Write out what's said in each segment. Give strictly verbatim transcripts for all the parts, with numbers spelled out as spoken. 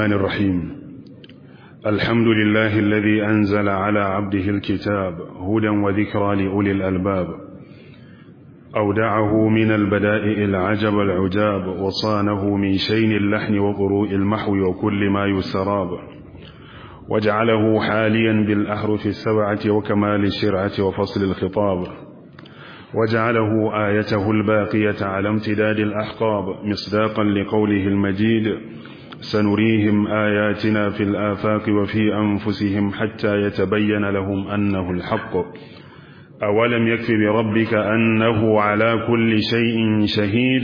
الرحمن الرحيم. الحمد لله الذي أنزل على عبده الكتاب هدى وذكرى لأولي الألباب، أودعه من البدائع العجب العجاب، وصانه من شين اللحن وضروء المحو وكل ما يسراب، وجعله حاليا بالأحرف السبعة وكمال الشرعة وفصل الخطاب، وجعله آيته الباقية على امتداد الأحقاب مصداقا لقوله المجيد: سنريهم آياتنا في الآفاق وفي أنفسهم حتى يتبين لهم أنه الحق، أولم يكف بربك أنه على كل شيء شهيد.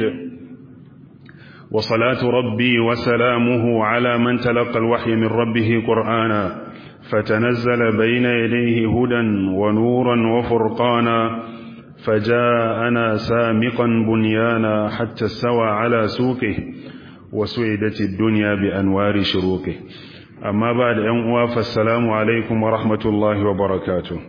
وصلاة ربي وسلامه على من تلقى الوحي من ربه قرآنا، فتنزل بين يديه هدى ونورا وفرقانا، فجاءنا سامقا بنيانا حتى استوى على سوقه، وسعدت الدنيا بأنوار شروقه. أما بعد، أنواع فالسلام عليكم ورحمة الله وبركاته.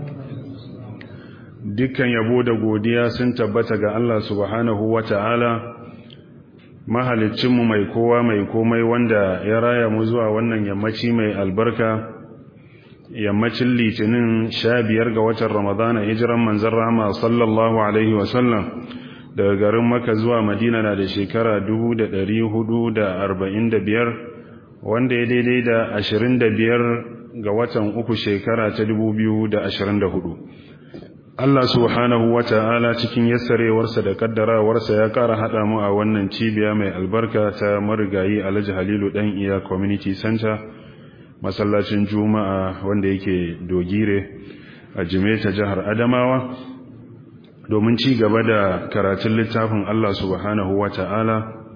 dukkan yabo da godiya sun tabbata ga Allah subhanahu wa ta'ala, mahaliccinmu mai kowa mai komai, wanda ya raya mu zuwa wannan yammaci mai albarka, yammacin litinin sha biyar ga watan ramadana, hijiran manzon rahama sallallahu alaihi wasallam daga garin Makka zuwa Madina na da shekara dubu da ɗari hudu da arba'in da biyar, wanda ya daidai da ashirin da biyar ga watan uku shekara ta dubu biyu da ashirin da hudu. Allah subhanahu wa ta'ala cikin yassarewarsa da kaddarawarsa ya ƙara haɗa mu a wannan cibiya mai albarka ta marigayi Alhaji Halilu ɗan iya Community Center, masallacin Juma'a wanda yake Dogire a Jimeta, jihar Adamawa, domin ci gaba da karatun littafin Allah subhanahu wa ta'ala,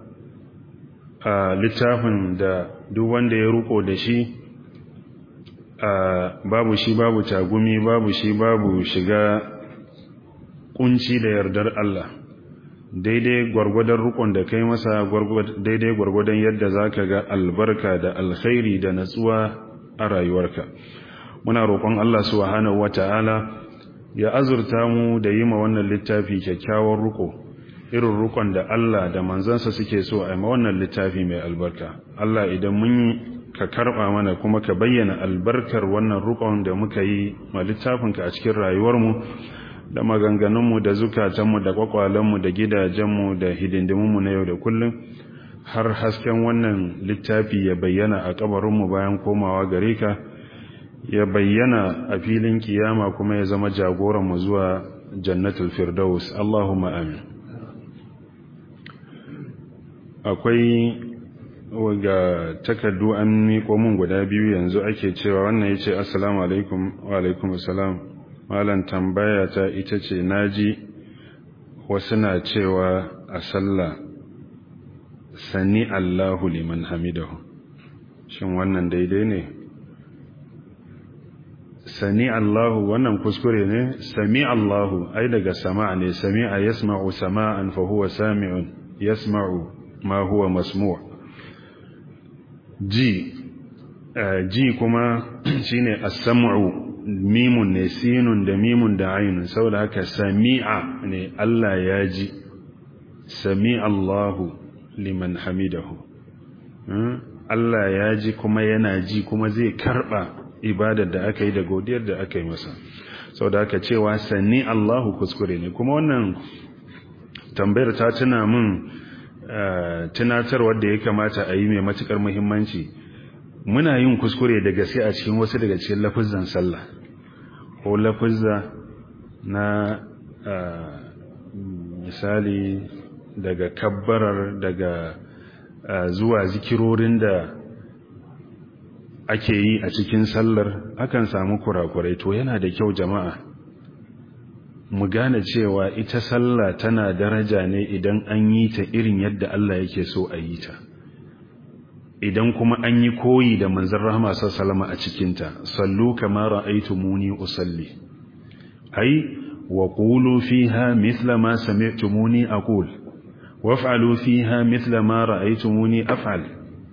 a littafin da duk wanda ya ruko da shi babu shi babu tagumi, babu shi babu shiga kunci da yardar Allah, daidai gwargwadon rukun da kai masa, daidai gwargwadon yadda zaka ga albarka da alkhairi da natsuwa a rayuwarka. Muna roƙon Allah subhanahu wata'ala ya azurta mu da yi ma wannan littafi kyakkyawan ruko, irin rukun da Allah da manzansa suke so a ma wannan littafi mai albarka. Allah, idan mun ka karba mana kuma ka bayyana albarkar wannan rukun da muka yi ma littafinka a cikin rayuwarmu, da maganganunmu, da zukatanmu, da kwakwalenmu, da gidajenmu, da hidindimunmu na yau da kullum, har hasken wannan littafi ya bayyana a kabarinmu bayan komawa gare ka, ya bayyana a filin kiyama kuma ya zama jagoranmu zuwa jannatul firdaus. Allahumma amin. Akwai ga takardu an miƙo mun guda biyu yanzu, ake cewa wannan yace assalamu alaikum. Wa alaikum assalam. Malam, tambaya ta ita ce, naji wasu na cewa a sallah sani Allahu liman hamidahu, shin wannan daidai ne? Sani Allahu wannan kuskure ne. Sami Allahu ai daga sama'a ne, sami'a yasma'u sama'an fa huwa sami'un yasma'u ma huwa masmu'. ji uh, ji kuma shine as-sam'u, mimun ne, sinun da mimun da ainun, saboda haka sami'a ne, Allah ya ji. Sami Allahu liman hamidahu, hmm? Allah ya ji kuma yana ji kuma zai karba ibadar da aka yi da godiyar da aka yi masa. Saboda haka cewa sani Allahu kuskure ne. Kuma wannan tambayar ta tuna min uh, tunatarwar da ya kamata a yi mai matukar muhimmanci. Muna yin kuskure da gaske a cikin wasu daga cikin lafuzan sallah, ko lafuzza na uh, misali daga kabbarar, daga uh, zuwa zikirorin da ake yi a cikin sallar, akan samu kurakurai. To yana da kyau jama'a mu gane cewa ita sallah tana daraja ne idan an yi ta irin yadda Allah yake so a yi ta, idan kuma an yi koyi da manzon rahama sallallahu alaihi a cikinta. Sallu kama ra'aytumuni usalli, ai wa qulu fiha mithla ma sami'tumuni aqul waf'alu fiha mithla ma ra'aytumuni af'al.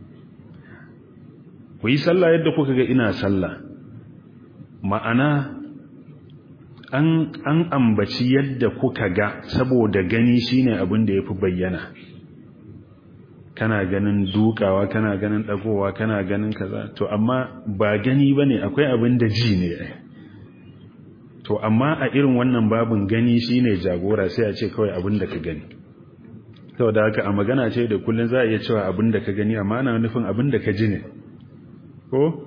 Ku yi sallah yadda kuka ga ina sallah, ma'ana an an ambaci yadda kuka ga, saboda gani shine abin da yafi bayyana. kana ganin dukawa kana ganin dagowa kana ganin kaza to amma ba gani bane akwai abin da ji ne to amma a irin wannan babin gani shine jagora sai a ce kawai abin da ka gani saboda haka a magana ce da kullun za a iya cewa abin da ka gani amma ana nufin abin da ka ji ne ko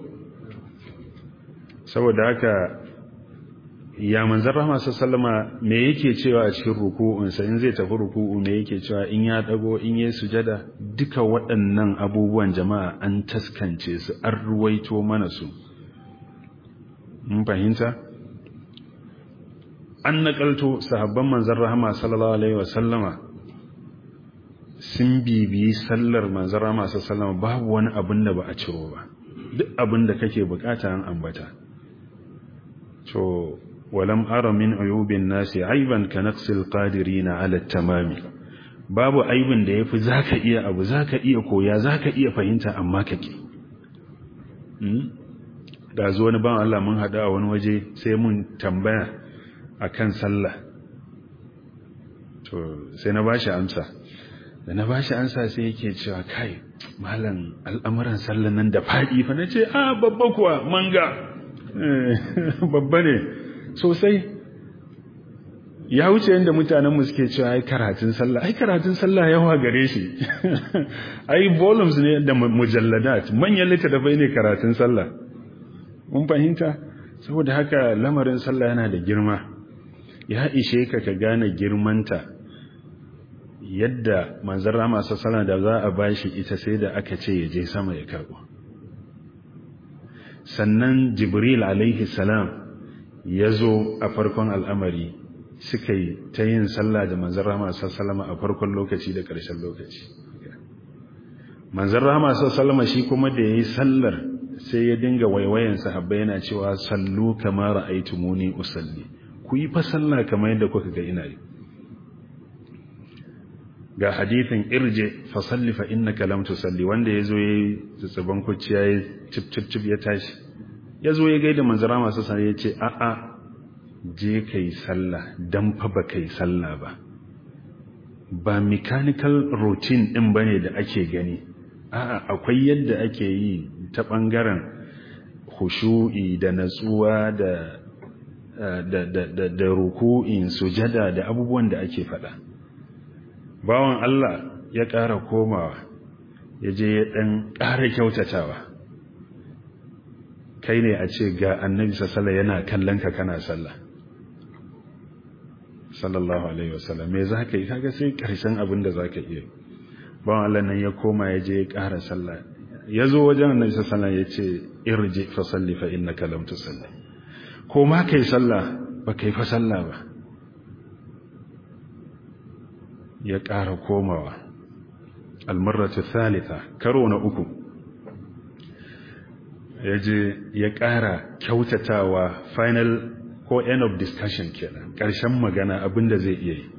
saboda haka ya manzon rahama sallama me yake cewa a cikin ruku'unsa in zai tafi ruku'u me yake cewa in ya dago in yayi sujada duka waɗannan abubuwan jama'a an taskance su an ruwaito mana su mun fahimta an nakalto sahabban manzon rahama sallallahu alaihi wasallama sun bibiyi sallar manzon rahama sallallahu babu wani abin da ba a ciro ba duk abin da kake bukata an ambata to walam ara min uyubin nasi aiban ka naqsil qadirin ala tamami babu aibin da yafi zaka iya abu zaka iya koya zaka iya fahimta amma kake hmm? da zo wani ban Allah mun hada a wani waje sai mun tambaya akan sallah to sai na bashi amsa da na bashi amsa sai yake cewa kai malam al'amuran sallan nan da fadi fa nace a babba kuwa manga babba ne sosai ya wuce yadda mutanenmu suke cewa ai karatun sallah ai karatun sallah yawa gare shi ai volumes ne da mujalladat manyan littattafai ne karatun sallah mun fahimta saboda haka lamarin sallah yana da girma ya ishe ka ka gane girmanta yadda manzon rama sallallahu da za a bashi ita sai da aka ce ya je sama ya karbo sannan jibril alaihi salam ya zo a farkon al'amari suka yi ta yin sallah da manzan rama sallama a farkon lokaci da ƙarshen lokaci manzan rama sallama shi kuma da ya yi sallar sai ya dinga waiwayen sahabbai yana cewa sallu kama ra'aytumuni usalli ku yi fa sallah kamar yadda kuka ga ina yi ga hadithin irje fa salli fa innaka lam tusalli wanda yazo yayi tsaban kuciya yayi cip cip cip ya tashi yazo ya gaida manzara masu sai ya ce a a je kai sallah dan fa ba kai sallah ba ba mechanical routine din bane da ake gani a'a akwai yadda ake yi ta bangaren khushu'i da natsuwa da da da da, da ruku'in sujada da abubuwan da ake fada bawan Allah ya ƙara komawa ya je ya ɗan ƙara kyautatawa kai ne a ce ga annabi sallallahu yana kallon ka kana sallah sallallahu alaihi wasallam me za ka yi kaga sai ƙarshen abin da za ka iya bawan Allah nan ya koma ya je ya ƙara sallah ya zo wajen annabi sallallahu ya ce irji fa salli fa innaka lam tusalli ko ma kai sallah ba kai fa sallah ba ya ƙara komawa almarratu thalitha karo na uku ya je ya ƙara kyautatawa final ko end of discussion kenan ƙarshen magana abinda zai iya yi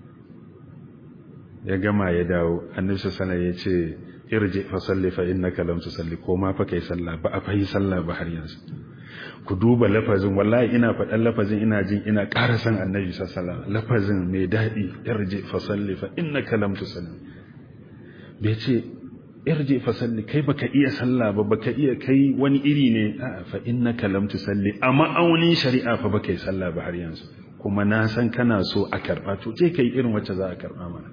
ya gama ya dawo annabi sallallahu alaihi wasallam ya ce irji fa salli fa innaka lam tusalli ko ma fa kai sallah ba a fa yi sallah ba har yanzu ku duba lafazin wallahi ina faɗan lafazin ina jin ina ƙara san annabi sallallahu alaihi wasallam lafazin mai daɗi irji fa salli fa innaka lam tusalli bai ce irji fa salli kai baka iya sallah ba baka iya kai wani iri ne a fa innaka lam tusalli amma aunin shari'a fa baka yi sallah ba har yanzu kuma na san kana so a karba to je kai irin wacce za a karba mana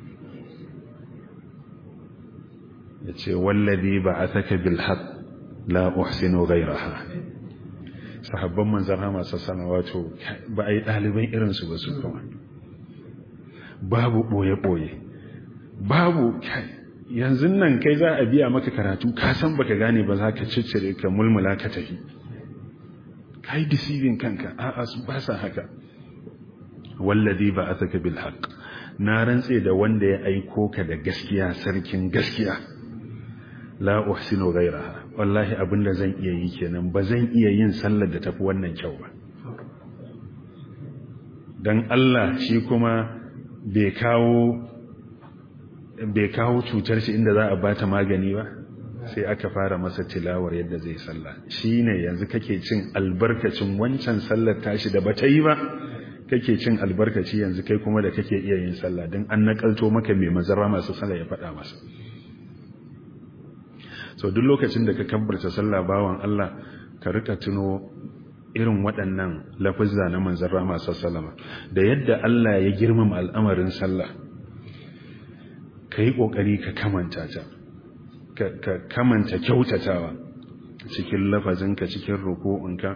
yace wallazi ba'athaka bil haqq la uhsinu ghayraha sahabban manzon Allah sallallahu wato ba ai daliban irin su ba su kuma babu boye boye babu kai yanzu nan kai za a biya maka karatu ka san baka gane ba za ka ciccire ka mulmula ka tafi kai deceiving kanka a'a su ba sa haka wallazi ba'athaka bil haqq na rantse da wanda ya aiko ka da gaskiya sarkin gaskiya la uhsinu ghayraha wallahi abinda zan iya yi kenan ba zan iya yin sallar da tafi wannan kyau ba dan Allah shi kuma bai kawo bai kawo cutar shi inda za a bata magani ba sai aka fara masa tilawar yadda zai sallah shine yanzu kake cin albarkacin wancan sallar tashi da bata yi ba kake cin albarkaci yanzu kai kuma da kake iya yin sallah dan an nakalto maka mai mazara masu sallah ya faɗa masa so duk lokacin da ka kabbarta sallah bawan Allah ka rika tuno irin waɗannan lafazza na manzon rahama sallallahu da yadda Allah ya girmama al'amarin sallah kai kokari ka kamanta ta ka kamanta kyautatawa cikin lafazinka cikin ruku'unka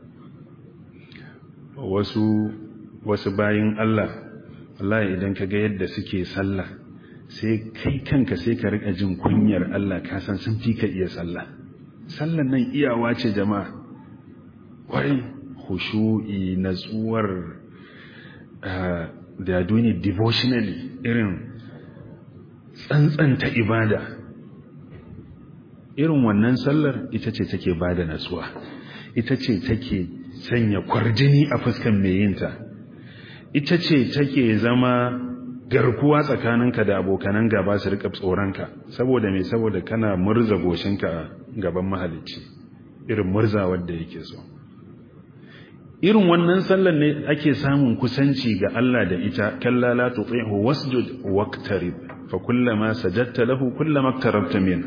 wasu wasu bayin Allah wallahi idan ka ga yadda suke sallah sai kai kanka sai ka rika jin kunyar Allah ka san sun fi ka iya sallah sallan nan iyawa ce jama'a wai khushu'i natsuwar da ya duni devotionally irin tsantsanta ibada irin wannan sallar ita ce take bada natsuwa ita ce take sanya kwarjini a fuskan mai yinta ita ce take zama garkuwa tsakaninka da abokanan gaba su rika tsoronka saboda me saboda kana murza goshinka gaban mahalicci irin murza wanda yake so irin wannan sallar ne ake samun kusanci ga Allah da ita kalla la tuti'hu wasjud waqtarib fa kullama sajadta lahu kullama iqtarabta min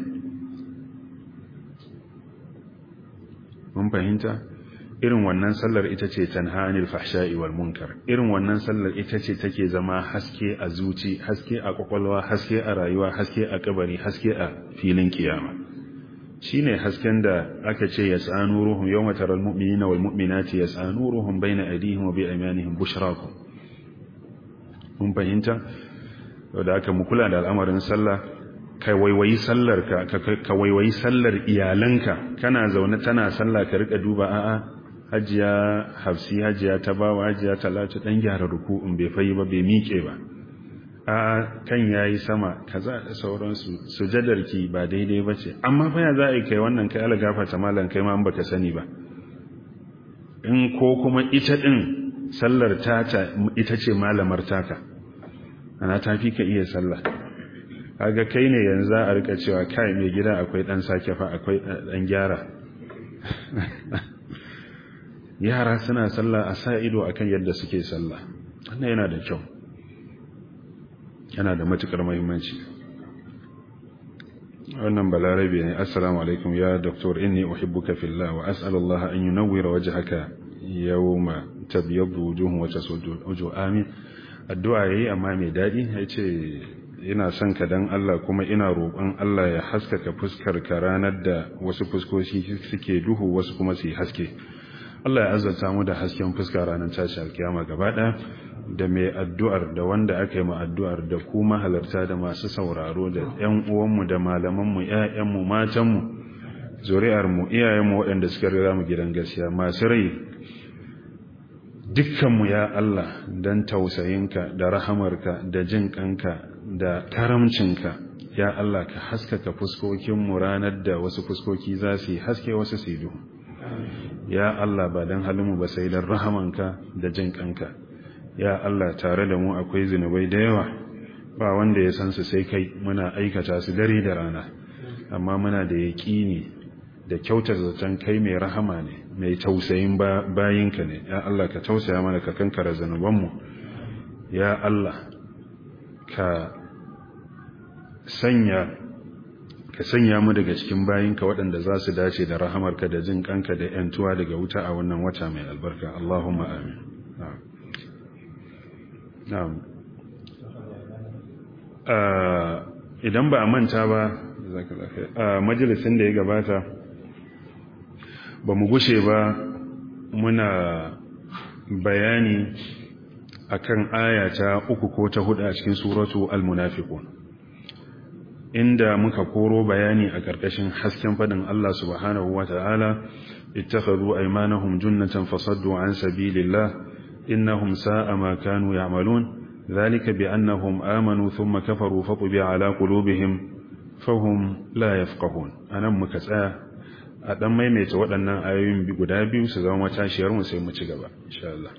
mun fahimta irin wannan sallar ita ce tanha anil fahsha'i wal munkar irin wannan sallar ita ce take zama haske a zuci haske a kwakwalwa haske a rayuwa haske a kabari haske a filin kiyama shine hasken da aka ce yas'anu ruhum yawma taral mu'minina wal mu'minati yas'anu ruhum bayna aydihim wa bi aymanihim bushrakum mun fahimta da aka mu kula da al'amarin sallah ka waiwayi sallar ka ka waiwayi sallar iyalanka kana zaune tana sallah ka rika duba a'a hajiya hafsi hajiya tabawa hajiya talatu dan gyara ruku'un bai fayi ba bai miƙe ba a kan yayi sama kaza da sauransu sujadarki ba daidai bace amma fa ya za a kai wannan kai Allah gafarta mallan kai ma an baka sani ba in ko kuma ita din sallar tata ita ce malamar taka ana tafi ka iya sallah kaga kai ne yanzu a rika cewa kai mai gida akwai dan sake fa akwai dan gyara yara suna sallah a sa ido akan yadda suke sallah wannan yana da kyau yana da matukar muhimmanci wannan balarabe ne assalamu alaikum ya doctor inni uhibbuka fillah wa as'alu Allah an yunawwira wajhaka yawma tabyaddu wujuhun wa tasuddu wujuh amin addu'a yayi amma mai dadi yace ina son ka dan Allah kuma ina roƙon Allah ya haskaka fuskar ka ranar da wasu fuskoki suke duhu wasu kuma su yi haske Allah ya azurta mu da hasken fuska ranar tashi alkiyama gaba ɗaya da mai addu'ar da wanda aka yi ma addu'ar da kuma halarta da masu sauraro da ƴan uwanmu da malamanmu ƴaƴanmu matanmu zuri'armu iyayenmu waɗanda suka rira mu gidan gaskiya masu rai dukkanmu ya Allah dan tausayinka da rahamarka da jin kanka da karamcinka ya Allah ka haskaka fuskokinmu ranar da wasu fuskoki za su yi haske wasu su yi duhu ya Allah ba dan halinmu ba sai dan rahamanka da jin kanka ya Allah tare da mu akwai zinubai da yawa ba wanda ya san su sai kai muna aikata su dare da rana amma muna da yaƙini da kyautar zaton kai mai rahama ne mai tausayin bayinka ne ya Allah ka tausaya mana ka kankara zanubanmu ya Allah ka sanya ka sanya mu daga cikin bayinka waɗanda za su dace da rahamarka da jin kanka da yantuwa daga wuta a wannan wata mai albarka Allahumma amin na'am idan ba a manta ba a majalisin da ya gabata ba mu gushe ba muna bayani akan aya ta uku ko ta hudu a cikin suratu al-munafiqun inda muka koro bayani a ƙarƙashin hasken fadin Allah subhanahu wata'ala ittakhadhu aymanahum junnatan fasaddu an sabilillah innahum sa'a ma kanu ya'malun dhalika bi'annahum amanu thumma kafaru fatubi'a ala qulubihim fahum la yafqahun anan muka tsaya a dan maimaita waɗannan ayoyin guda biyu su zama matashiyar mu sai mu ci gaba insha Allah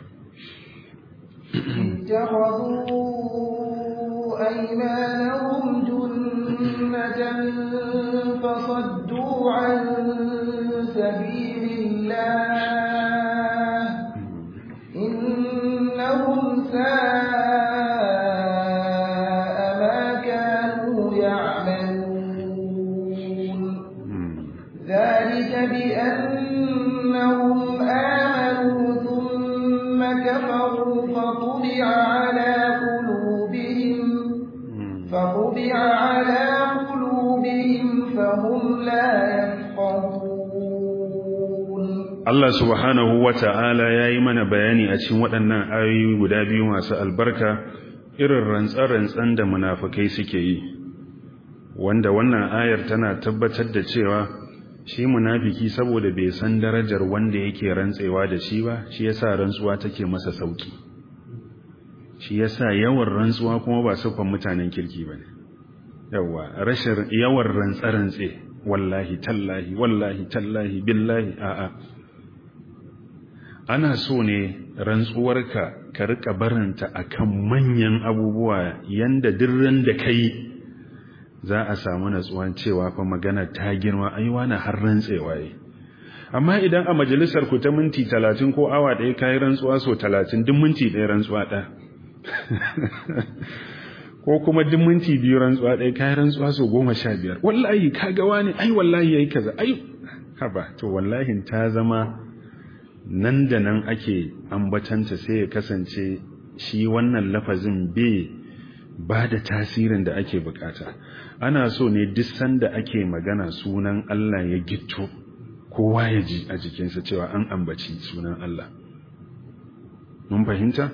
أيمانهم جنة فصدوا عن سبيل الله إنهم ساء ما كانوا يعملون ذلك بأنهم آمنوا ثم كفروا فطبع على قلوبهم فطبع على قلوبهم فهم لا يفقهون. Allah subhanahu wa ta'ala ya yi mana bayani a cikin waɗannan ayoyi guda biyu masu albarka irin rantsar-rantsan da munafukai suke yi, wanda wannan ayar tana tabbatar da cewa shi munafiki saboda bai san darajar wanda yake rantsewa da shi ba, shi yasa rantsuwa take masa sauki. Shi yasa yawan rantsuwa kuma ba siffar mutanen kirki bane. Yawa rashin yawan rantsarantse wallahi tallahi wallahi tallahi billahi a'a. Ana so ne rantsuwarka ka rika barinta akan manyan abubuwa yanda dirran da kai za a samu natsuwan cewa fa magana ta girma ai wani har rantsewa yi. Amma idan a majalisar ku ta minti talatin ko awa ɗaya kai rantsuwa so talatin duk minti ɗaya rantsuwa ɗaya ko kuma duk minti biyu rantsuwa ɗaya kai rantsuwa so goma sha biyar wallahi kaga wani ai wallahi yayi kaza ai haba to wallahi ta zama nan da nan ake ambatanta sai ya kasance shi wannan lafazin bai ba da tasirin da ake bukata. Ana so ne duk sanda ake magana sunan Allah ya gitto kowa ya ji a jikinsa cewa an ambaci sunan Allah. Mun fahimta?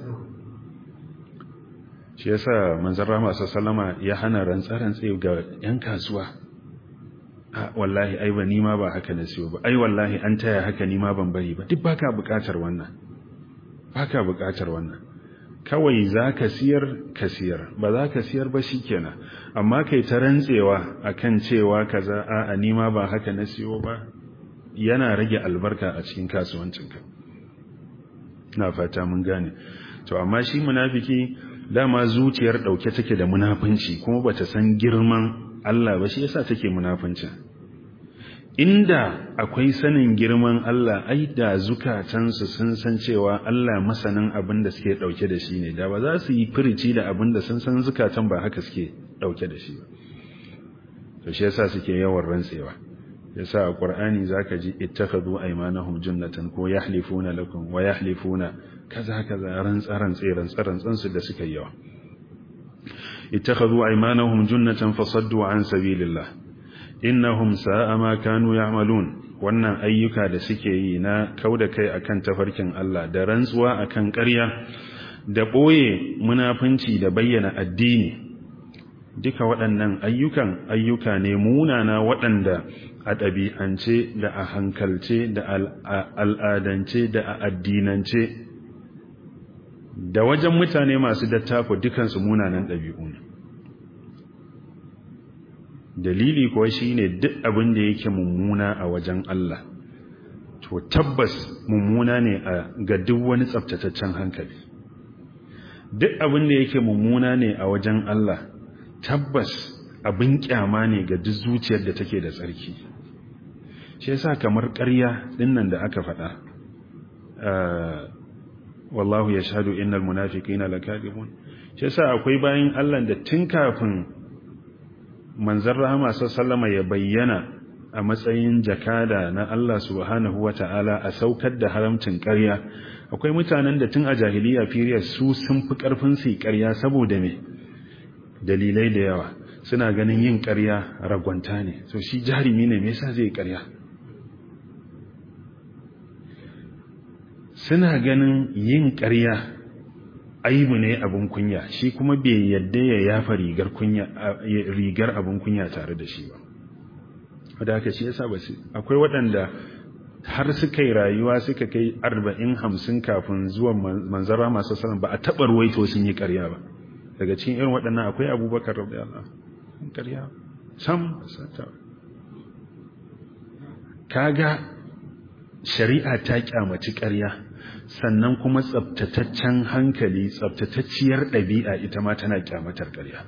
Shi yasa manzon Rahama sallama ya hana rantsarantse ga 'yan kasuwa. A wallahi ai ba ni ma ba haka na siyo ba, ai wallahi an taya haka ni ma ban bari ba, duk baka bukatar wannan. Baka bukatar wannan. Kawai zaka siyar ka siyar, ba za ka siyar ba shikenan. Amma kai ta rantsewa akan cewa kaza a ni ma ba haka na siyo ba, yana rage albarka a cikin kasuwancinka. Na fata mun gane. To amma shi munafiki dama zuciyar dauke take da munafunci kuma bata san girman Allah ba, shi yasa take munafincin. Inda akwai sanin girman Allah, ai da zukatansu sun san cewa Allah masanin abin da suke dauke da shi ne, da ba za su yi firici da abin da sun san zukatan ba haka suke dauke da shi ba. To shi yasa suke yawan rantsewa. Yasa a Qur'ani zaka ji ittakhadhu aymanahum junnatan ko yahlifuna lakum wa yahlifuna kaza kaza rantsaran tsiran tsaran tsansu da suka yawa. ittakhadhu aymanahum junnatan fasaddu an sabilillah innahum sa'a ma kanu ya'malun. Wannan ayyuka da suke yi na kauda kai akan tafarkin Allah da rantsuwa akan ƙarya da boye munafunci da bayyana addini, duka waɗannan ayyukan ayyuka ne munana waɗanda a ɗabi'ance da a hankalce da al'adance da a addinance da wajen mutane masu dattako dukansu munanan ɗabi'u ne. Dalili kuwa shine duk abin da yake mummuna a wajen Allah to tabbas mummuna ne a ga duk wani tsaftataccen hankali. Duk abin da yake mummuna ne a wajen Allah tabbas abin kyama ne ga duk zuciyar da take da tsarki. Shi yasa kamar ƙarya dinnan da aka faɗa wallahu yashhadu innal munafiqina lakadibun. Shi yasa akwai bayin Allah da tun kafin manzon rahama sallama ya bayyana a matsayin jakada na Allah subhanahu wata'ala a saukar da haramcin ƙarya, akwai mutanen da tun a jahiliya period su sun fi ƙarfin su ƙarya saboda me dalilai da yawa. Suna ganin yin ƙarya ragwanta ne, so shi jarumi ne me yasa zai ƙarya. Suna ganin yin ƙarya aibu ne abun kunya, shi kuma bai yadda ya yafa rigar kunya rigar abun kunya tare da shi ba. Wanda haka shi yasa ba su akwai waɗanda har suka yi rayuwa suka kai arba'in hamsin kafin zuwan manzara masu sallam ba a taɓa ruwaito sun yi ƙarya ba. Daga cikin irin waɗannan akwai Abubakar radiyallahu anhu ƙarya sam sata. Kaga shari'a ta kyamaci ƙarya, sannan kuma tsabtataccen hankali, tsabtatacciyar ɗabi'a ita ma tana kyamatar ƙarya.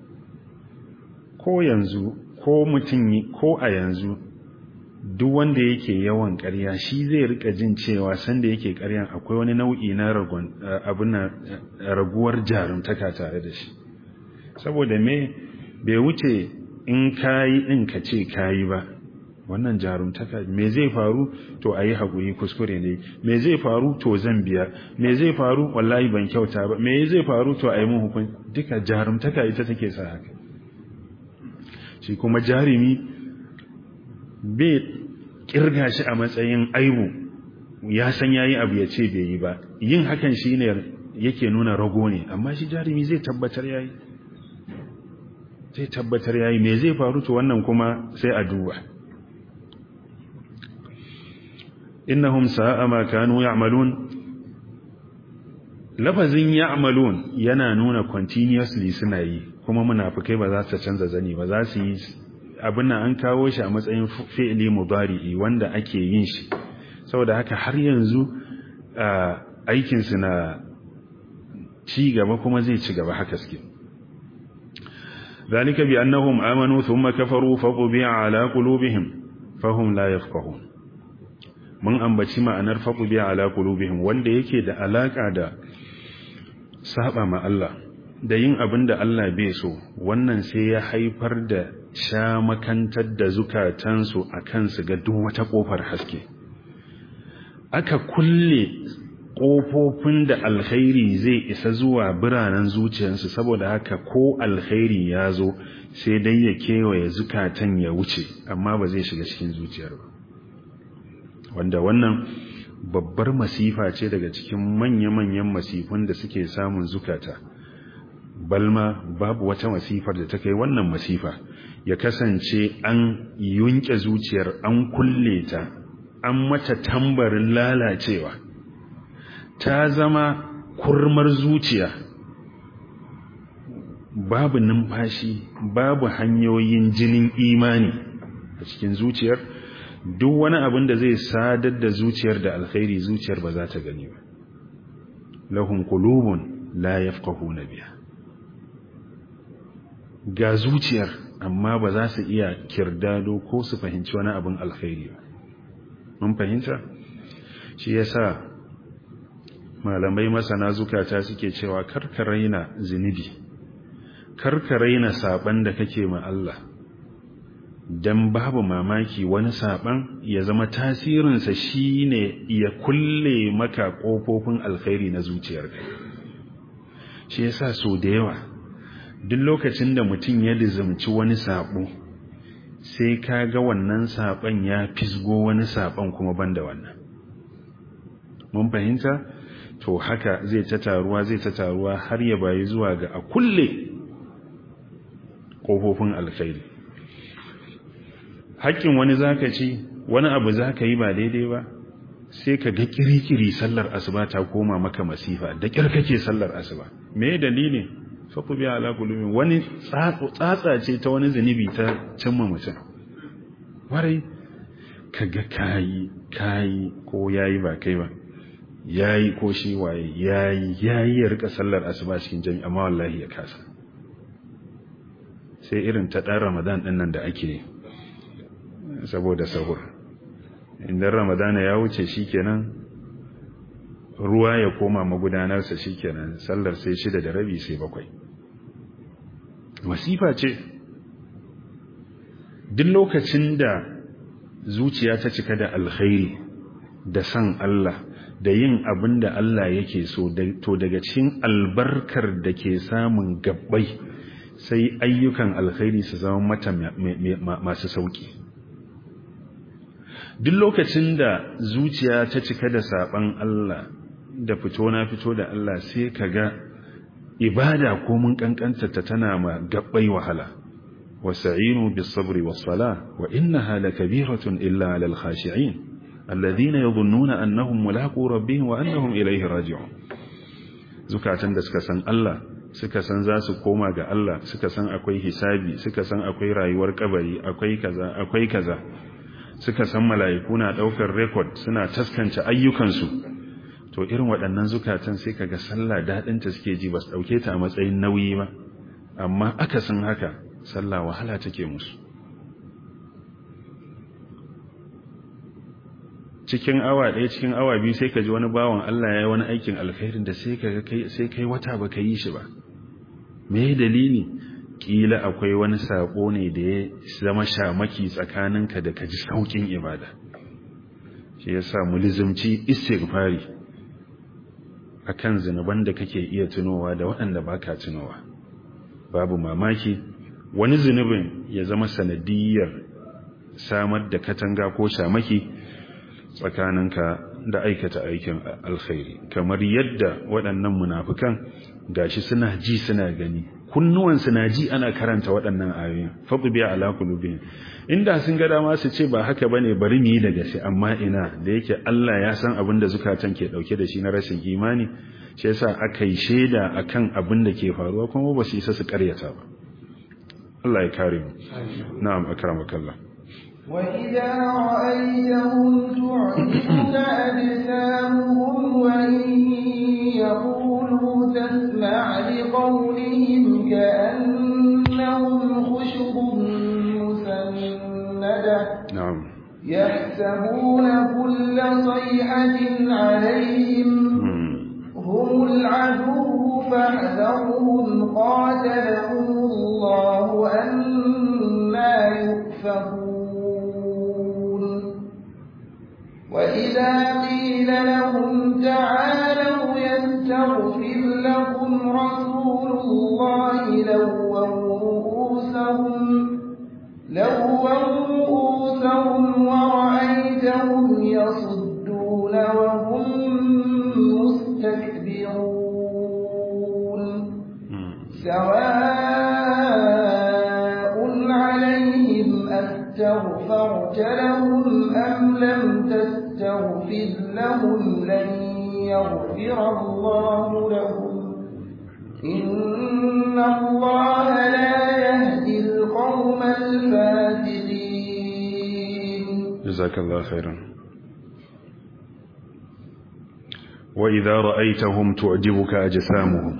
Ko yanzu, ko mutum ko a yanzu, duk wanda yake yawan ƙarya shi zai rika jin cewa sanda yake ƙaryan akwai wani nau'i na ragon abin raguwar jarumtaka tare da shi. Saboda me bai wuce in kayi din ka ce kayi ba, wannan jarumtaka. Me zai faru? To ayi hakuri, kuskure ne. Me zai faru? To zan biya. Me zai faru? Wallahi ban kyauta ba. Me zai faru? To ayi mun hukunci. Duka jarumtaka ita take sa haka. Shi kuma jarumi bai kirga shi a matsayin aibu, ya san yayi abu ya ce bai yi ba. Yin hakan shine yake nuna rago ne, amma shi jarumi zai tabbatar yayi. Zai tabbatar yayi. Me zai faru? To wannan kuma sai a duba. innahum sa'a ma kanu ya'malun. Lafazin ya'malun yana nuna continuously suna yi, kuma munafikai ba za su canza zani ba, za su yi abin nan. An kawo shi a matsayin fi'li mudari'i wanda ake yin shi, saboda haka har yanzu aikin su na ci gaba kuma zai ci gaba haka suke. zalika bi annahum amanu thumma kafaru fatubi'a ala qulubihim fahum la yafqahun. mun ambaci ma'anar fatubi'a ala qulubihim wanda yake da alaka da saba ma Allah da yin abin da Allah bai so. Wannan sai ya haifar da sha makantar da zukatansu a kansu ga duk wata ƙofar haske. Aka kulle ƙofofin da alkhairi zai isa zuwa biranen zuciyarsu, saboda haka ko alkhairi ya zo sai dai ya kewaye zukatan ya wuce, amma ba zai shiga cikin zuciyar ba. Wanda wannan babbar masifa ce daga cikin manya-manyan masifun da suke samun zukata. Balma babu wata masifar da ta kai wannan masifa, ya kasance an yunke zuciyar, an kulle ta, an mata tambarin lalacewa, ta zama kurmar zuciya, babu numfashi, babu hanyoyin jinin imani a cikin zuciyar. Duk wani abin da zai sadar da zuciyar da alkhairi, zuciyar ba za ta gani ba. Lahum qulubun la yafqahuna biha. Ga zuciyar amma ba za su iya kirdado ko su fahimci wani abin alkhairi ba. Mun fahimta? Shi yasa malamai masana zukata suke cewa karka raina zinubi, karka raina saban da kake ma Allah, dan babu mamaki wani saban ya zama tasirinsa shine ya kulle maka kofofin alkhairi na zuciyarka. Shi yasa so da yawa duk lokacin da mutum ya lizumci wani sabo, sai ka ga wannan saban ya fisgo wani saban kuma banda wannan. Mun fahimta? To haka zai ta taruwa zai ta taruwa har ya bayi zuwa ga a kulle kofofin alkhairi. Hakkin wani zaka ci, wani abu zaka yi ba daidai ba, sai ka ga kirikiri sallar asuba ta koma maka masifa, da kyar kake sallar asuba. Me dalili? Faku biya ala kulumi, wani tsatsa ce ta wani zunubi ta cimma mutum. Warai kaga kayi kayi ko yayi ba kai ba, yayi ko shi waye yayi yayi ya rika sallar asuba cikin jami'a, amma wallahi ya kasa. Sai irin ta dan Ramadan din nan da ake saboda sahur, idan Ramadan ya wuce shikenan ruwa ya koma magudanarsa, shikenan sallar sai shida da rabi sai bakwai. Masifa ce. Duk lokacin da zuciya ta cika da alkhairi da san Allah da yin abin da Allah yake so, to daga cikin albarkar da ke samun gabbai sai ayyukan alkhairi su zama mata masu sauki. Duk lokacin da zuciya ta cika da saban Allah da fito na fito da Allah, sai kaga ibada ko mun kankanta ta tana ma gabbai wahala. Wasta'inu bis-sabri was-salah wa innaha lakabiratun illa 'alal khashi'in alladhina yadhunnuna annahum mulaqu rabbihim wa annahum ilayhi raji'un. Zukatan da suka san Allah, suka san za su koma ga Allah, suka san akwai hisabi, suka san akwai rayuwar kabari, akwai kaza akwai kaza, suka san mala'iku na daukar record suna taskance ayyukansu. To irin waɗannan zukatan sai kaga sallah daɗinta suke ji, ba su ɗauke ta a matsayin nauyi ba, amma akasin haka sallah wahala take musu. Cikin awa ɗaya cikin awa biyu sai ka ji wani bawan Allah ya yi wani aikin alkhairin da sai kaga kai sai kai wata ba ka yi shi ba. Me dalili? kila akwai wani sako ne da ya zama shamaki tsakaninka da kaji saukin ibada shi yasa mulzimci istighfari akan zinuban da kake iya tunowa da waɗanda baka tunowa babu mamaki wani zinubin ya zama sanadiyar samar da katanga ko shamaki tsakaninka da aikata aikin alkhairi kamar yadda waɗannan munafikan gashi suna ji suna gani kunnuwan suna ji ana karanta waɗannan ayoyin faqbi ala qulubihim inda sun ga dama su ce ba haka bane bari mu yi da gashi amma ina da yake Allah ya san abin da zukatan ke dauke da shi na rashin imani shi yasa aka yi sheda akan abin da ke faruwa kuma ba su isa su karyata ba Allah ya kare mu na'am akramakallah وإذا رأيتهم تعجبك أجسامهم وإن يقولوا تسمع لقولهم كأنهم خشب مسندة نعم يحسبون كل صيحة عليهم هم العدو فاحذرهم قاتلهم الله أنى يؤفكون وإذا قيل لهم تعالوا يستغفر لكم رسول الله لووا رؤوسهم لووا رؤوسهم ورأيتهم يصدون وهم مستكبرون سواء عليهم أستغفرت لهم أم لم تستغفر لهم لن يغفر الله لهم إن الله لا يهدي القوم الفاسقين جزاك الله خيرا وإذا رأيتهم تعجبك أجسامهم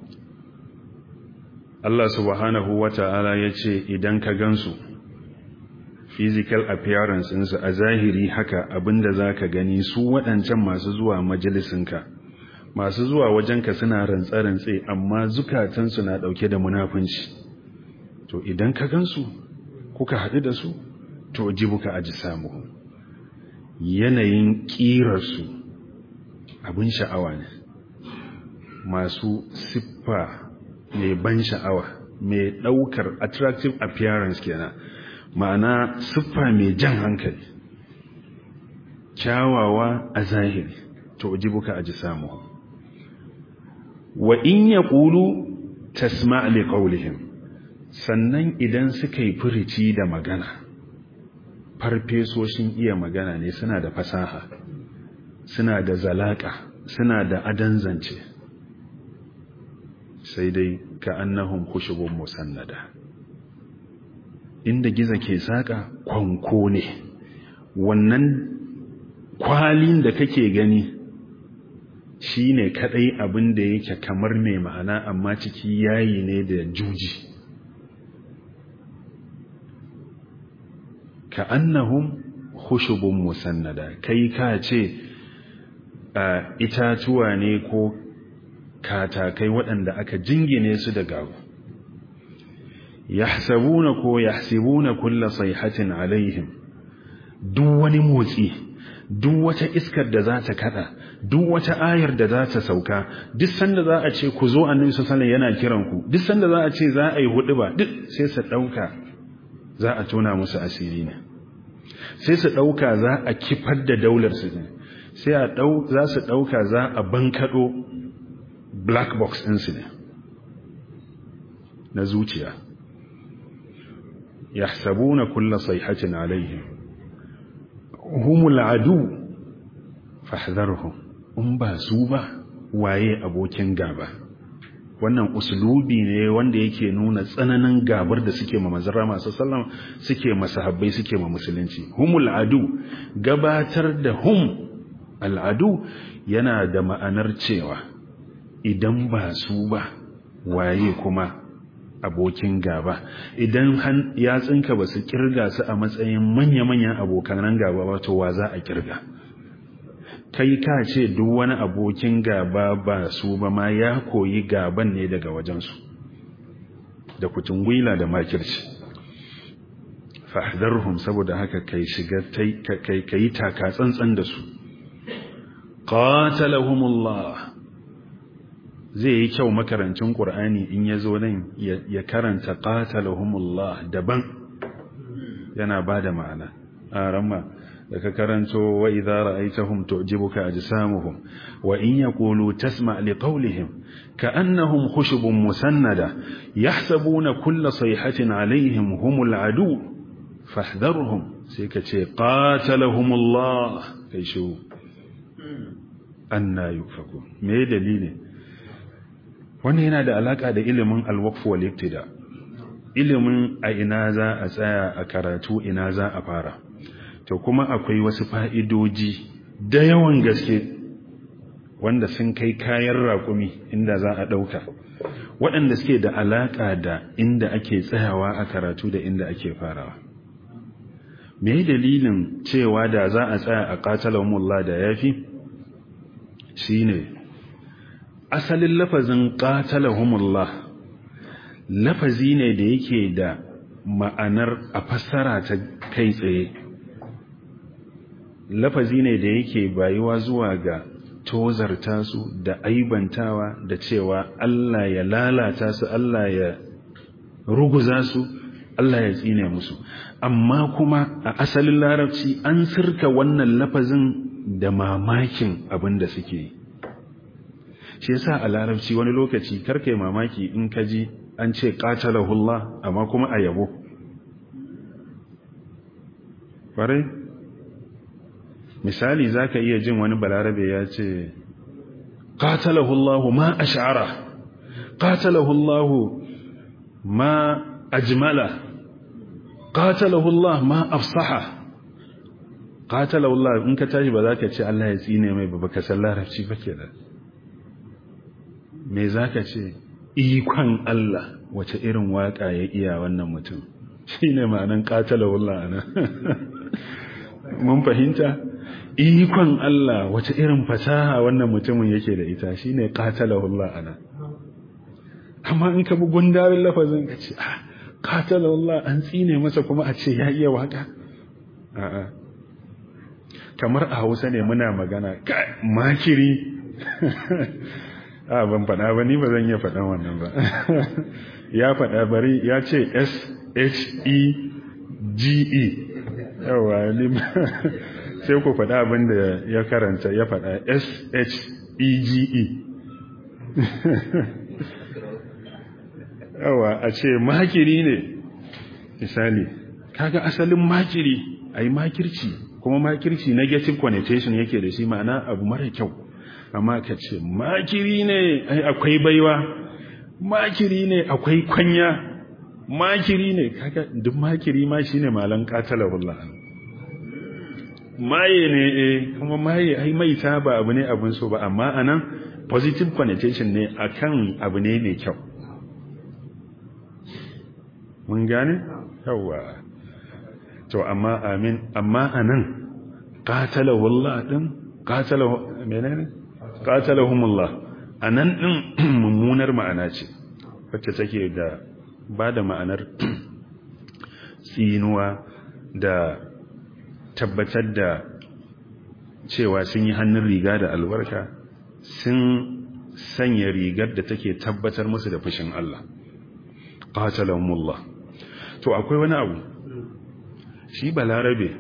الله سبحانه وتعالى يتشي إذن كغنسو physical appearance ɗinsu a zahiri haka abinda za ka gani su waɗancan masu zuwa majalisinka masu zuwa wajenka suna rantsa-rantse amma zukatansu na ɗauke da munafunci to idan ka gansu kuka haɗu da su to jibuka aji samu yanayin ƙirarsu abin sha'awa ne masu siffa mai ban sha'awa mai ɗaukar attractive appearance kenan ma'ana siffa mai jan hankali kyawawa a zahiri to jibuka aji samu wa in yaqulu tasma' li qawlihim sannan idan suka yi furici da magana farfesoshin iya magana ne suna da fasaha suna da zalaka suna da adan zance sai dai ka annahum khushubun musannada inda giza ke saka kwanko ne wannan kwalin da kake gani shine kadai abin da yake kamar mai ma'ana amma ciki yayi ne da juji ka annahum khushubun musannada kai ka ce itatuwa ne ko katakai waɗanda aka jingine su da gawo yahsabuna ko yahsibuna kulla sayhatin alaihim duk wani motsi duk wata iskar da za ta kada duk wata ayar da za ta sauka duk sanda za a ce ku zo annabi sallallahu alaihi wasallam yana kiran ku duk sanda za a ce za a yi huduba duk sai su dauka za a tona musu asiri ne sai su dauka za a kifar da daular su ne sai a dau za su dauka za a bankado black box din su ne na zuciya yahsabuna kulla sayhatin alaihim humul adu fahdharhum um ba su ba waye abokin gaba wannan uslubi ne wanda yake nuna tsananin gabar da suke ma manzon masu sallama suke masahabbai suke ma musulunci humul adu gabatar da hum al adu yana da ma'anar cewa idan ba su ba waye kuma abokin gaba idan yatsinka ba su kirga su a matsayin manya-manyan abokan gaba ba to wa za a kirga kai ka ce duk wani abokin gaba ba su ba ma ya koyi gaban ne daga wajensu da kutungwila da makirci. Fahdharhum, saboda haka kai shiga kai kai taka tsantsan da su. Qatalahumullah. Zai yi kyau makarancin Qur'ani in yazo nan ya karanta qatalahumullah daban, yana bada ma'ana. A ramma da ka karanto wa idza ra'aytahum tu'jibuka ajsamuhum wa in yaqulu tasma' liqawlihim ka'annahum khushubun musannada yahsabuna kulla sayhatin 'alayhim humul adu fahdharhum, sai ka ce qatalahumullah, kai shu anna yufakun. Me dalili? Wannan yana da alaka da ilimin al-waqf wal ibtida, ilimin a ina za a tsaya a karatu, ina za a fara. To kuma akwai wasu fa'idoji da yawan gaske wanda sun kai kayan raƙumi inda za a ɗauka, waɗanda suke da alaƙa da inda ake tsayawa a karatu da inda ake farawa. Me dalilin cewa da za a tsaya a qatalahumullah da yafi? Shine asalin lafazin qatalahumullah lafazi ne da yake da ma'anar a fassara ta kai tsaye, lafazi ne da yake bayuwa zuwa ga tozarta su da aibantawa da cewa Allah ya lalata su, Allah ya ruguza su, Allah ya tsine musu. Amma kuma a asalin larabci an sirka wannan lafazin da mamakin abin da suke yi. Shi yasa a larabci wani lokaci karkai mamaki in ka ji an ce qatalahullah amma kuma a yabo. Farai? Misali zaka iya jin wani balarabe ya ce qatalahullahu ma ash'ara, qatalahullahu ma ajmala, qatalahullah ma afsaha. Qatalahullah in ka tashi ba za ka ce Allah ya tsine mai ba, baka san larabci ba kenan. Me zaka ce? Ikon Allah, wace irin waka ya iya wannan mutum, shine ma'anan qatalahullah ana. Mun fahimta? Ikon Allah, wace irin fasaha wannan mutumin yake da ita, shine qatalahullah ana. Amma in ka bi gundarin lafazin ka ce ah qatalahullah, an tsine masa kuma a ce ya iya waka. A'a, kamar a Hausa ne muna magana makiri. A ban faɗa ba, ni ba zan iya faɗan wannan ba. Ya faɗa bari, ya ce S H E G E. Yawa, ni sai ku faɗa abin da ya karanta, ya faɗa S H E G E. Yawa, a ce makiri ne misali. Kaga asalin makiri ai makirci, kuma makirci negative connotation yake da shi, ma'ana abu mara kyau. Amma ka ce makiri ne ai akwai baiwa, makiri ne akwai kwanya, makiri ne, kaga duk makiri ma shine malan qatalahullah. Maye ne eh, kuma maye ai maita ba abu ne abun so ba, amma anan positive connotation ne akan abu ne mai kyau. Mun gane? Yawa. To amma amin, amma anan qatalahullah din, qatalahu menene? Qatalahumullah anan din mummunar ma'ana ce wacce take da bada ma'anar tsinuwa da tabbatar da cewa sun yi hannun riga da albarka, sun sanya rigar da take tabbatar musu da fushin Allah. Qatalahumullah. To akwai wani abu, shi balarabe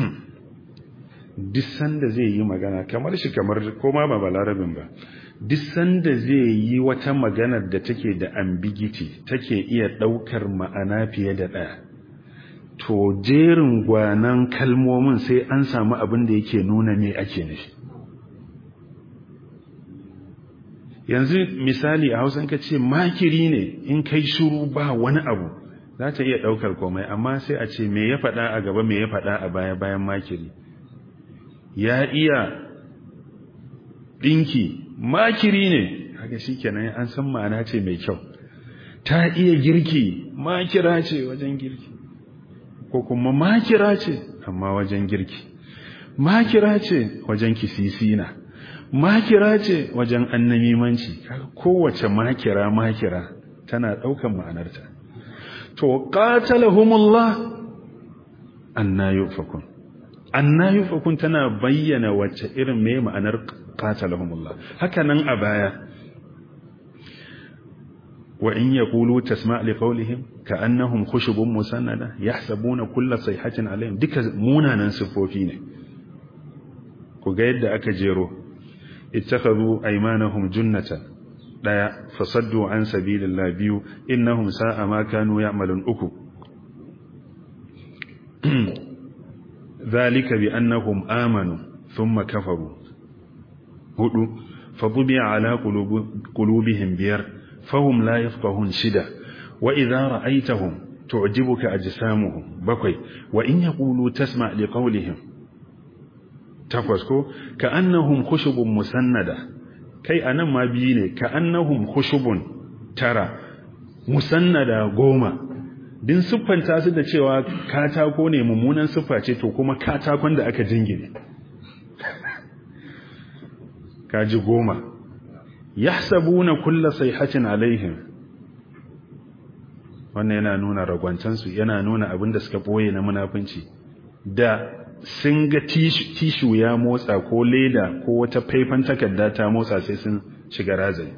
duk sanda zai yi magana, kamar shi kamar koma ba balarabin ba, duk sanda zai yi wata maganar da take da ambiguity, take iya daukar ma'ana fiye da daya, to jerin gwanan kalmomin sai an samu abin da yake nuna me ake nufi. Yanzu misali a Hausa ka ce makiri ne, in kai shiru ba wani abu za ta iya daukar komai, amma sai a ce me ya faɗa a gaba, me ya faɗa a baya bayan makiri. Ya iya ɗinki, makiri ne, haka shi kenan an san ma'ana ce mai kyau. Ta iya girki, makira ce wajen girki, ko kuma makira ce amma wajen girki, makira ce wajen kisisina, makira ce wajen annamimanci. Kowace makira makira tana ɗaukan ma'anarta. to qatalahumullah anna yufakun anna yufakun tana bayyana wacce irin me ma'anar qatalahumullah haka nan a baya wa in yaqulu tasma' li qawlihim ka'annahum khushubun musannada yahsabuna kulla sayhatin alayhim duka munanan sifofi ne ku ga yadda aka jero ittakhadhu aymanahum junnatan daya fasaddu an sabilillah biyu innahum sa'a ma kanu ya'malun uku dhalika bi annahum amanu thumma kafaru hudu fadubi'a ala qulubihim biyar fahum la yafqahun shida wa idha ra'aytahum tu'jibuka ajsamuhum bakwai wa in yaqulu tasma' liqawlihim takwas ko ka'annahum khushubun musannada kai anan ma biyu ne ka'annahum khushubun tara musannada goma din siffanta su da cewa katako ne mummunan siffa ce to kuma katakon da aka jingine kaji goma yahsabuna kulla sayhatin alaihim wannan yana nuna ragwancan su yana nuna abin da suka boye na munafunci da sun ga tishu ya motsa ko leda ko wata faifan takarda ta motsa sai sun shiga razani